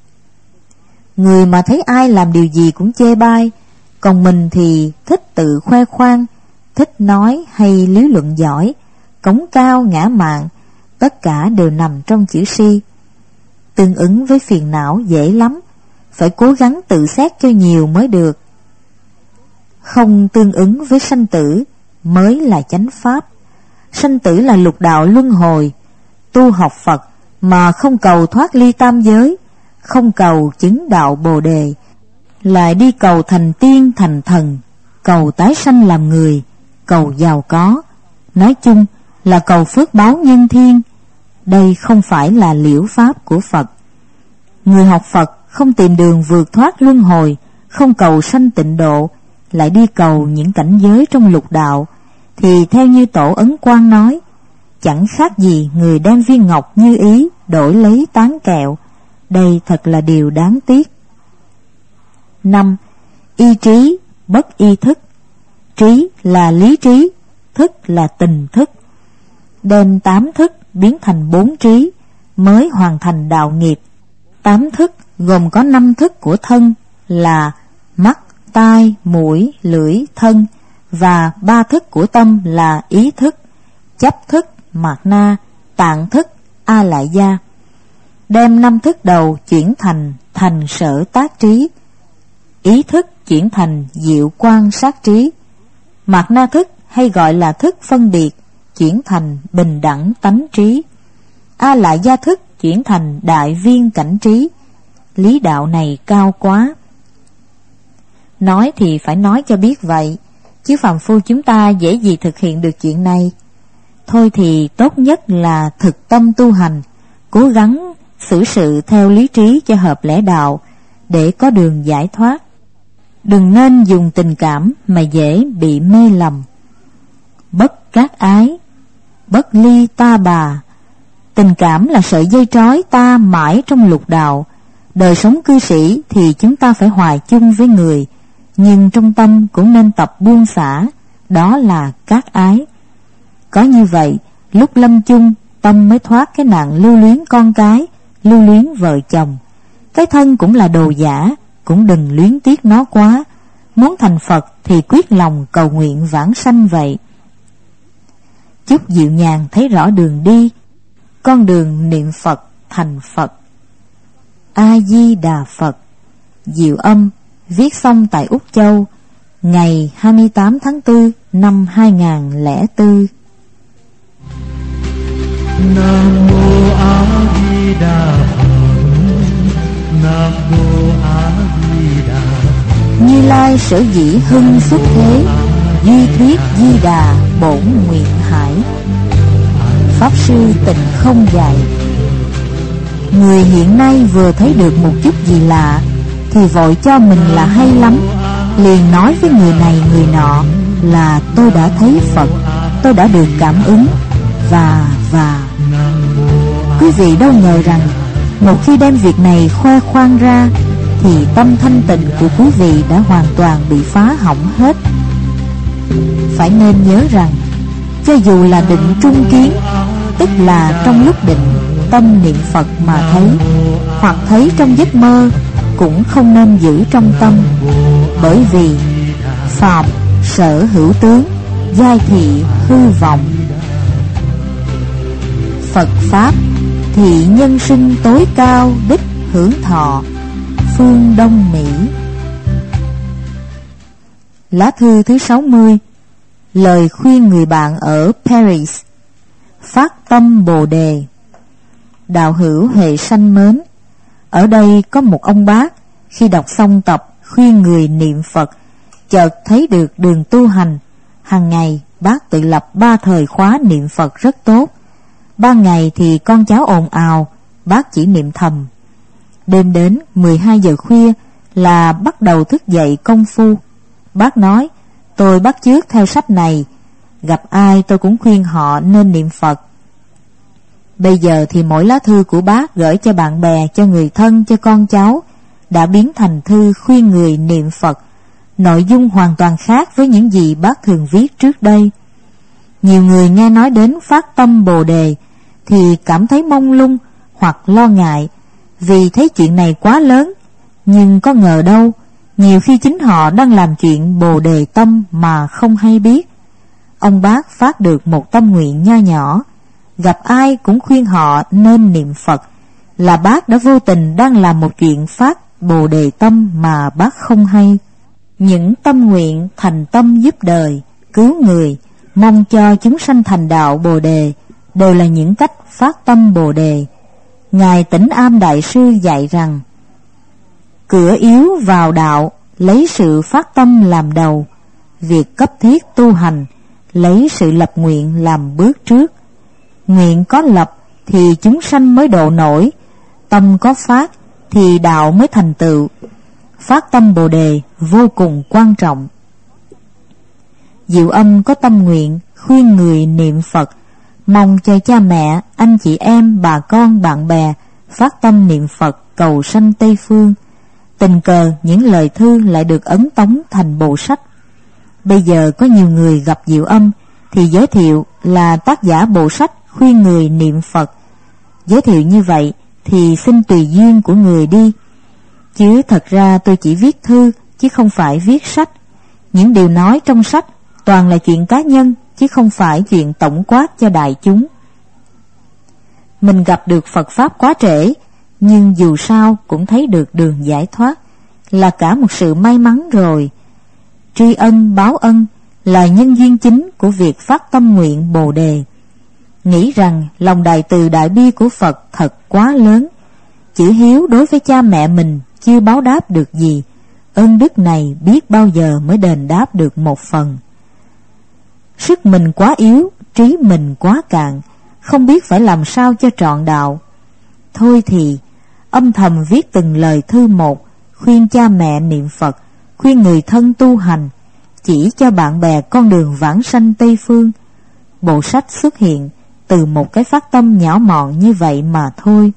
Người mà thấy ai làm điều gì cũng chê bai, còn mình thì thích tự khoe khoang, thích nói hay lý luận giỏi, cống cao ngã mạn, tất cả đều nằm trong chữ si. Tương ứng với phiền não dễ lắm, phải cố gắng tự xét cho nhiều mới được. Không tương ứng với sanh tử mới là chánh pháp. Sanh tử là lục đạo luân hồi. Tu học Phật mà không cầu thoát ly tam giới, không cầu chứng đạo Bồ đề, lại đi cầu thành tiên thành thần, cầu tái sanh làm người, cầu giàu có, nói chung là cầu phước báo nhân thiên. Đây không phải là liễu pháp của Phật. Người học Phật không tìm đường vượt thoát luân hồi, không cầu sanh tịnh độ, lại đi cầu những cảnh giới trong lục đạo, thì theo như Tổ Ấn Quang nói, chẳng khác gì người đem viên ngọc như ý đổi lấy tán kẹo. Đây thật là điều đáng tiếc. 5. Y trí, bất y thức. Trí là lý trí, thức là tình thức. Đem 8 thức biến thành 4 trí mới hoàn thành đạo nghiệp. 8 thức gồm có 5 thức của thân là mắt, tai, mũi, lưỡi, thân, và 3 thức của tâm là ý thức, chấp thức, mạt na, tạng thức, a lại gia. Đem 5 thức đầu chuyển thành sở tác trí, ý thức chuyển thành diệu quan sát trí, mạt na thức hay gọi là thức phân biệt chuyển thành bình đẳng tánh trí, a lại gia thức chuyển thành đại viên cảnh trí. Lý đạo này cao quá. Nói thì phải nói cho biết vậy, chứ phàm phu chúng ta dễ gì thực hiện được chuyện này. Thôi thì tốt nhất là thực tâm tu hành, cố gắng xử sự theo lý trí cho hợp lẽ đạo, để có đường giải thoát. Đừng nên dùng tình cảm mà dễ bị mê lầm. Bất cát ái, bất ly ta bà. Tình cảm là sợi dây trói ta mãi trong lục đạo. Đời sống cư sĩ thì chúng ta phải hòa chung với người, nhưng trong tâm cũng nên tập buông xả, đó là cát ái. Có như vậy, lúc lâm chung, tâm mới thoát cái nạn lưu luyến con cái, lưu luyến vợ chồng. Cái thân cũng là đồ giả, cũng đừng luyến tiếc nó quá. Muốn thành Phật thì quyết lòng cầu nguyện vãng sanh vậy. Chúc Diệu Nhàn thấy rõ đường đi, con đường niệm Phật thành Phật. A Di Đà Phật. Diệu âm viết xong tại Úc Châu ngày 28 tháng 4 năm 2004. Nam mô A Di Đà Phật. Nam mô A Di Đà Phật. Như Lai sở dĩ hưng xuất thế, duy thuyết Di Đà bổn nguyện hải. Pháp sư Tịnh Không dạy, người hiện nay vừa thấy được một chút gì lạ thì vội cho mình là hay lắm, liền nói với người này người nọ là tôi đã thấy Phật, tôi đã được cảm ứng và quý vị đâu ngờ rằng một khi đem việc này khoe khoang ra thì tâm thanh tịnh của quý vị đã hoàn toàn bị phá hỏng hết. Phải nên nhớ rằng cho dù là định trung kiến, tức là trong lúc định tâm niệm Phật mà thấy, hoặc thấy trong giấc mơ, cũng không nên giữ trong tâm, bởi vì phạm sở hữu tướng, giai thị hư vọng. Phật Pháp thì nhân sinh tối cao đích hưởng thọ. Phương Đông Mỹ. Lá thư thứ 60. Lời khuyên người bạn ở Paris. Phát tâm Bồ Đề. Đạo hữu hệ sanh mến, ở đây có một ông bác khi đọc xong tập khuyên người niệm Phật, chợt thấy được đường tu hành. Hàng ngày bác tự lập 3 thời khóa niệm Phật rất tốt. Ban ngày thì con cháu ồn ào, bác chỉ niệm thầm. Đêm đến 12 giờ khuya là bắt đầu thức dậy công phu. Bác nói, tôi bắt chước theo sách này, gặp ai tôi cũng khuyên họ nên niệm Phật. Bây giờ thì mỗi lá thư của bác gửi cho bạn bè, cho người thân, cho con cháu đã biến thành thư khuyên người niệm Phật. Nội dung hoàn toàn khác với những gì bác thường viết trước đây. Nhiều người nghe nói đến phát tâm Bồ Đề thì cảm thấy mông lung hoặc lo ngại vì thấy chuyện này quá lớn. Nhưng có ngờ đâu, nhiều khi chính họ đang làm chuyện Bồ Đề tâm mà không hay biết. Ông bác phát được một tâm nguyện nho nhỏ, gặp ai cũng khuyên họ nên niệm Phật, là bác đã vô tình đang làm một chuyện phát Bồ Đề tâm mà bác không hay. Những tâm nguyện thành tâm giúp đời, cứu người, mong cho chúng sanh thành đạo Bồ Đề đều là những cách phát tâm Bồ Đề. Ngài Tĩnh Am Đại Sư dạy rằng, cửa yếu vào đạo, lấy sự phát tâm làm đầu. Việc cấp thiết tu hành, lấy sự lập nguyện làm bước trước. Nguyện có lập thì chúng sanh mới độ nổi, tâm có phát thì đạo mới thành tựu. Phát tâm Bồ Đề vô cùng quan trọng. Diệu Âm có tâm nguyện khuyên người niệm Phật, mong cho cha mẹ, anh chị em, bà con, bạn bè phát tâm niệm Phật cầu sanh Tây Phương. Tình cờ những lời thư lại được ấn tống thành bộ sách. Bây giờ có nhiều người gặp Diệu Âm thì giới thiệu là tác giả bộ sách khuyên người niệm Phật. Giới thiệu như vậy thì xin tùy duyên của người đi. Chứ thật ra tôi chỉ viết thư chứ không phải viết sách. Những điều nói trong sách toàn là chuyện cá nhân chứ không phải chuyện tổng quát cho đại chúng. Mình gặp được Phật Pháp quá trễ, nhưng dù sao cũng thấy được đường giải thoát, là cả một sự may mắn rồi. Tri ân báo ân là nhân duyên chính của việc phát tâm nguyện Bồ Đề. Nghĩ rằng lòng đại từ đại bi của Phật thật quá lớn. Chữ hiếu đối với cha mẹ mình chưa báo đáp được gì, ơn đức này biết bao giờ mới đền đáp được một phần. Sức mình quá yếu, trí mình quá cạn, không biết phải làm sao cho trọn đạo. Thôi thì âm thầm viết từng lời thư một, khuyên cha mẹ niệm Phật, khuyên người thân tu hành, chỉ cho bạn bè con đường vãng sanh Tây Phương. Bộ sách xuất hiện từ một cái phát tâm nhỏ mọn như vậy mà thôi.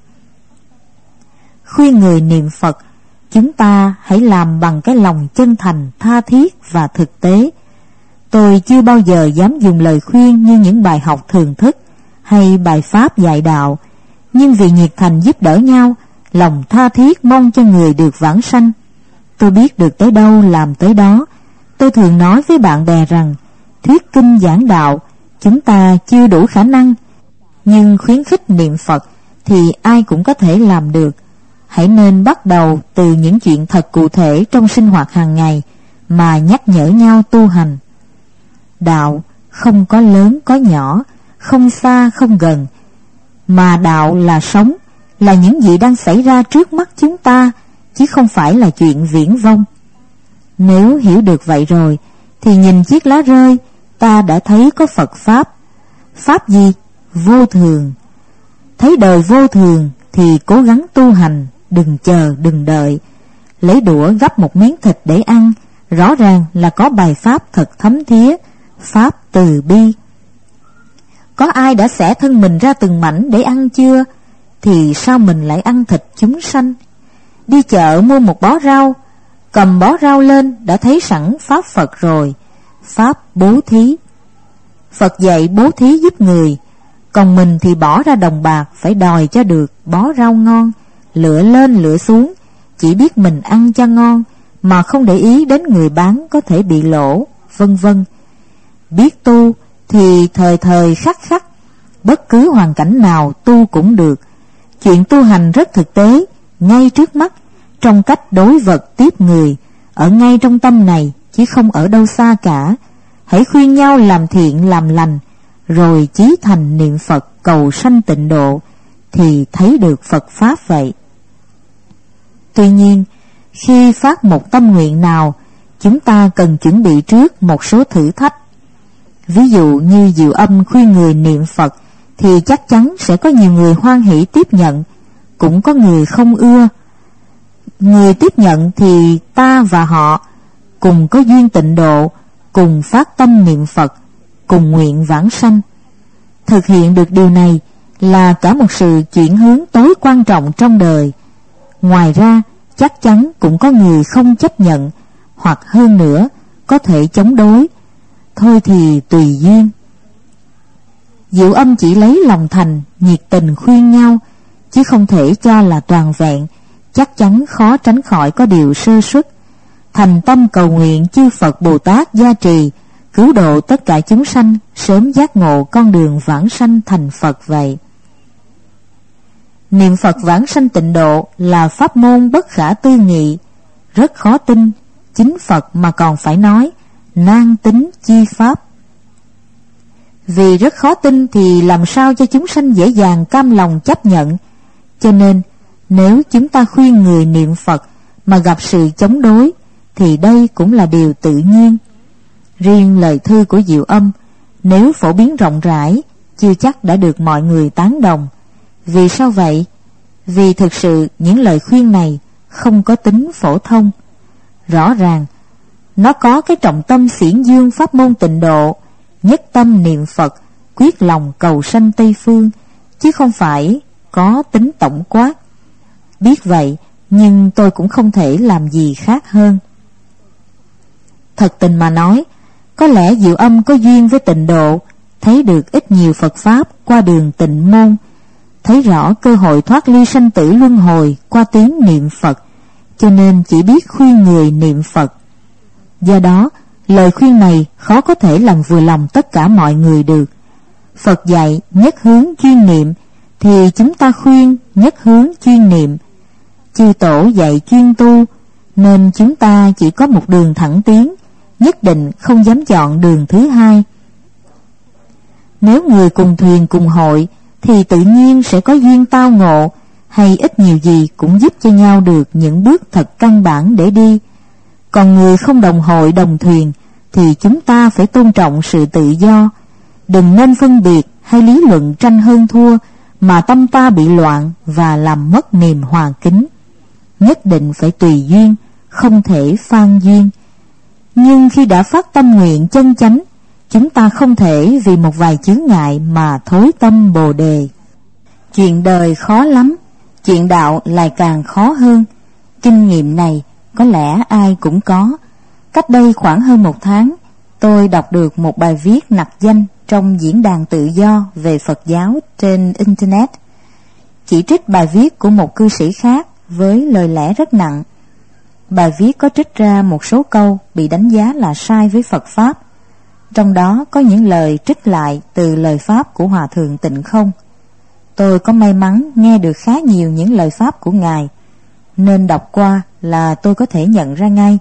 Khuyên người niệm Phật, chúng ta hãy làm bằng cái lòng chân thành, tha thiết và thực tế. Tôi chưa bao giờ dám dùng lời khuyên như những bài học thường thức hay bài pháp dạy đạo, nhưng vì nhiệt thành giúp đỡ nhau, lòng tha thiết mong cho người được vãng sanh, tôi biết được tới đâu làm tới đó. Tôi thường nói với bạn bè rằng thuyết kinh giảng đạo chúng ta chưa đủ khả năng, nhưng khuyến khích niệm Phật thì ai cũng có thể làm được. Hãy nên bắt đầu từ những chuyện thật cụ thể trong sinh hoạt hàng ngày mà nhắc nhở nhau tu hành. Đạo không có lớn có nhỏ, không xa không gần, mà đạo là sống, là những gì đang xảy ra trước mắt chúng ta, chứ không phải là chuyện viển vông. Nếu hiểu được vậy rồi, thì nhìn chiếc lá rơi, ta đã thấy có Phật Pháp. Pháp gì? Vô thường. Thấy đời vô thường thì cố gắng tu hành, đừng chờ, đừng đợi. Lấy đũa gắp một miếng thịt để ăn, rõ ràng là có bài Pháp thật thấm thía, Pháp từ bi. Có ai đã xẻ thân mình ra từng mảnh để ăn chưa? Thì sao mình lại ăn thịt chúng sanh? Đi chợ mua một bó rau, cầm bó rau lên đã thấy sẵn Pháp Phật rồi. Pháp bố thí. Phật dạy bố thí giúp người, còn mình thì bỏ ra đồng bạc phải đòi cho được bó rau ngon, lựa lên lựa xuống, chỉ biết mình ăn cho ngon mà không để ý đến người bán có thể bị lỗ, vân vân. Biết tu thì thời thời khắc khắc, bất cứ hoàn cảnh nào tu cũng được. Chuyện tu hành rất thực tế, ngay trước mắt, trong cách đối vật tiếp người, ở ngay trong tâm này, chứ không ở đâu xa cả. Hãy khuyên nhau làm thiện làm lành, rồi chí thành niệm Phật cầu sanh tịnh độ, thì thấy được Phật Pháp vậy. Tuy nhiên, khi phát một tâm nguyện nào, chúng ta cần chuẩn bị trước một số thử thách. Ví dụ như Diệu Âm khuyên người niệm Phật, thì chắc chắn sẽ có nhiều người hoan hỷ tiếp nhận, cũng có người không ưa. Người tiếp nhận thì ta và họ cùng có duyên tịnh độ, cùng phát tâm niệm Phật, cùng nguyện vãng sanh. Thực hiện được điều này là cả một sự chuyển hướng tối quan trọng trong đời. Ngoài ra, chắc chắn cũng có người không chấp nhận, hoặc hơn nữa, có thể chống đối. Thôi thì tùy duyên. Diệu Âm chỉ lấy lòng thành, nhiệt tình khuyên nhau, chứ không thể cho là toàn vẹn, chắc chắn khó tránh khỏi có điều sơ suất. Thành tâm cầu nguyện chư Phật Bồ Tát gia trì, cứu độ tất cả chúng sanh sớm giác ngộ con đường vãng sanh thành Phật vậy. Niệm Phật vãng sanh tịnh độ là pháp môn bất khả tư nghị, rất khó tin, chính Phật mà còn phải nói nan tính chi pháp. Vì rất khó tin thì làm sao cho chúng sanh dễ dàng cam lòng chấp nhận. Cho nên nếu chúng ta khuyên người niệm Phật mà gặp sự chống đối, thì đây cũng là điều tự nhiên. Riêng lời thư của Diệu Âm, nếu phổ biến rộng rãi, chưa chắc đã được mọi người tán đồng. Vì sao vậy? Vì thực sự những lời khuyên này không có tính phổ thông. Rõ ràng, nó có cái trọng tâm xiển dương pháp môn tịnh độ, nhất tâm niệm Phật, quyết lòng cầu sanh Tây Phương, chứ không phải có tính tổng quát. Biết vậy, nhưng tôi cũng không thể làm gì khác hơn. Thật tình mà nói, có lẽ Diệu Âm có duyên với tịnh độ, thấy được ít nhiều Phật Pháp qua đường tịnh môn, thấy rõ cơ hội thoát ly sanh tử luân hồi qua tiếng niệm Phật, cho nên chỉ biết khuyên người niệm Phật. Do đó, lời khuyên này khó có thể làm vừa lòng tất cả mọi người được. Phật dạy nhất hướng chuyên niệm, thì chúng ta khuyên nhất hướng chuyên niệm. Chư tổ dạy chuyên tu, nên chúng ta chỉ có một đường thẳng tiến, nhất định không dám chọn đường thứ hai. Nếu người cùng thuyền cùng hội, thì tự nhiên sẽ có duyên tao ngộ, hay ít nhiều gì cũng giúp cho nhau được những bước thật căn bản để đi. Còn người không đồng hội đồng thuyền, thì chúng ta phải tôn trọng sự tự do, đừng nên phân biệt hay lý luận tranh hơn thua, mà tâm ta bị loạn và làm mất niềm hòa kính. Nhất định phải tùy duyên, không thể phan duyên. Nhưng khi đã phát tâm nguyện chân chánh, chúng ta không thể vì một vài chướng ngại mà thối tâm Bồ đề. Chuyện đời khó lắm, chuyện đạo lại càng khó hơn. Kinh nghiệm này có lẽ ai cũng có. Cách đây khoảng hơn 1 tháng, tôi đọc được một bài viết nặc danh trong diễn đàn tự do về Phật giáo trên Internet, chỉ trích bài viết của một cư sĩ khác với lời lẽ rất nặng. Bài viết có trích ra một số câu bị đánh giá là sai với Phật Pháp, trong đó có những lời trích lại từ lời Pháp của Hòa Thượng Tịnh Không. Tôi có may mắn nghe được khá nhiều những lời Pháp của Ngài, nên đọc qua là tôi có thể nhận ra ngay.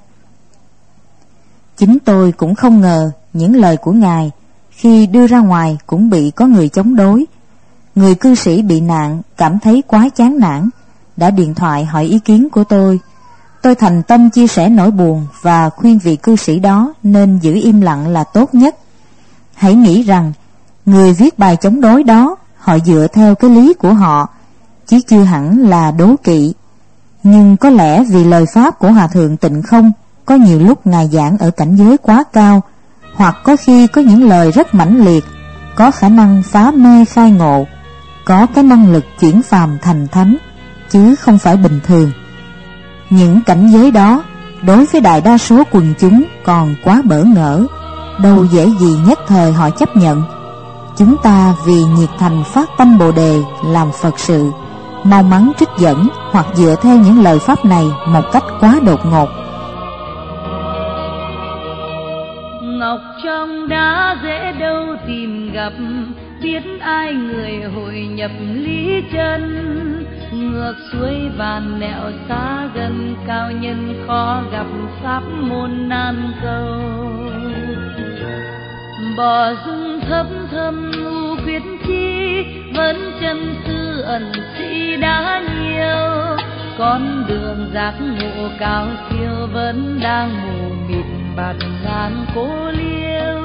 Chính tôi cũng không ngờ những lời của Ngài khi đưa ra ngoài cũng bị có người chống đối. Người cư sĩ bị nạn cảm thấy quá chán nản, đã điện thoại hỏi ý kiến của tôi. Tôi thành tâm chia sẻ nỗi buồn và khuyên vị cư sĩ đó nên giữ im lặng là tốt nhất. Hãy nghĩ rằng người viết bài chống đối đó, họ dựa theo cái lý của họ, chứ chưa hẳn là đố kỵ. Nhưng có lẽ vì lời Pháp của Hòa Thượng Tịnh Không có nhiều lúc Ngài giảng ở cảnh giới quá cao, hoặc có khi có những lời rất mãnh liệt, có khả năng phá mê khai ngộ, có cái năng lực chuyển phàm thành thánh, chứ không phải bình thường. Những cảnh giới đó đối với đại đa số quần chúng còn quá bỡ ngỡ, đâu dễ gì nhất thời họ chấp nhận. Chúng ta vì nhiệt thành phát tâm Bồ đề làm Phật sự, mau mắn trích dẫn hoặc dựa theo những lời Pháp này một cách quá đột ngột. Ngọc trong đá dễ đâu tìm gặp, biết ai người hội nhập lý chân, ngược xuôi vàn nẻo xa gần, cao nhân khó gặp pháp môn nan cầu. Bỏ dung thấp thầm ngu quyết chi, vẫn chân sư ẩn sĩ đã nhiều, con đường giác ngộ cao siêu vẫn đang mù mịt bạt ngàn cô liêu.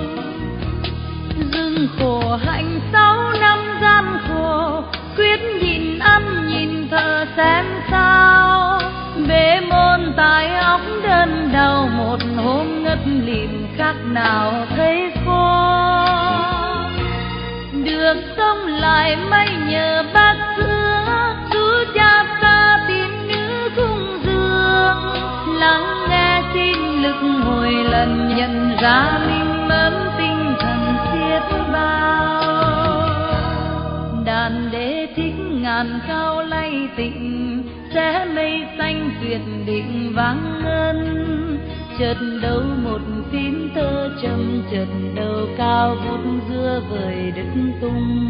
Dừng khổ hạnh 6 năm gian khổ, quyết nhìn ăn nhìn thở xem sao. Bế môn tai óc đơn đầu, một hôm ngất lịm khác nào thấy khô. Được sống lại may nhờ bác xưa, chú cha ta tín nữ cung dương. Lắng nghe xin lực hồi lần, nhận ra minh mẫn tinh thần xiết bao. Đàn đế thích ngàn cao lay tịnh, sẽ mây xanh tuyệt định vang ngân. Chợt đâu một phím thơ trầm, chợt đầu cao vút giữa vời đất tung.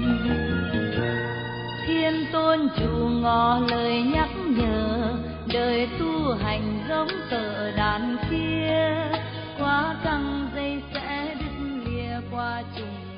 Thiên tôn chủ ngỏ lời nhắc nhở, đời tu hành giống tờ đàn kia, quá căng dây sẽ đứt lìa qua trùng.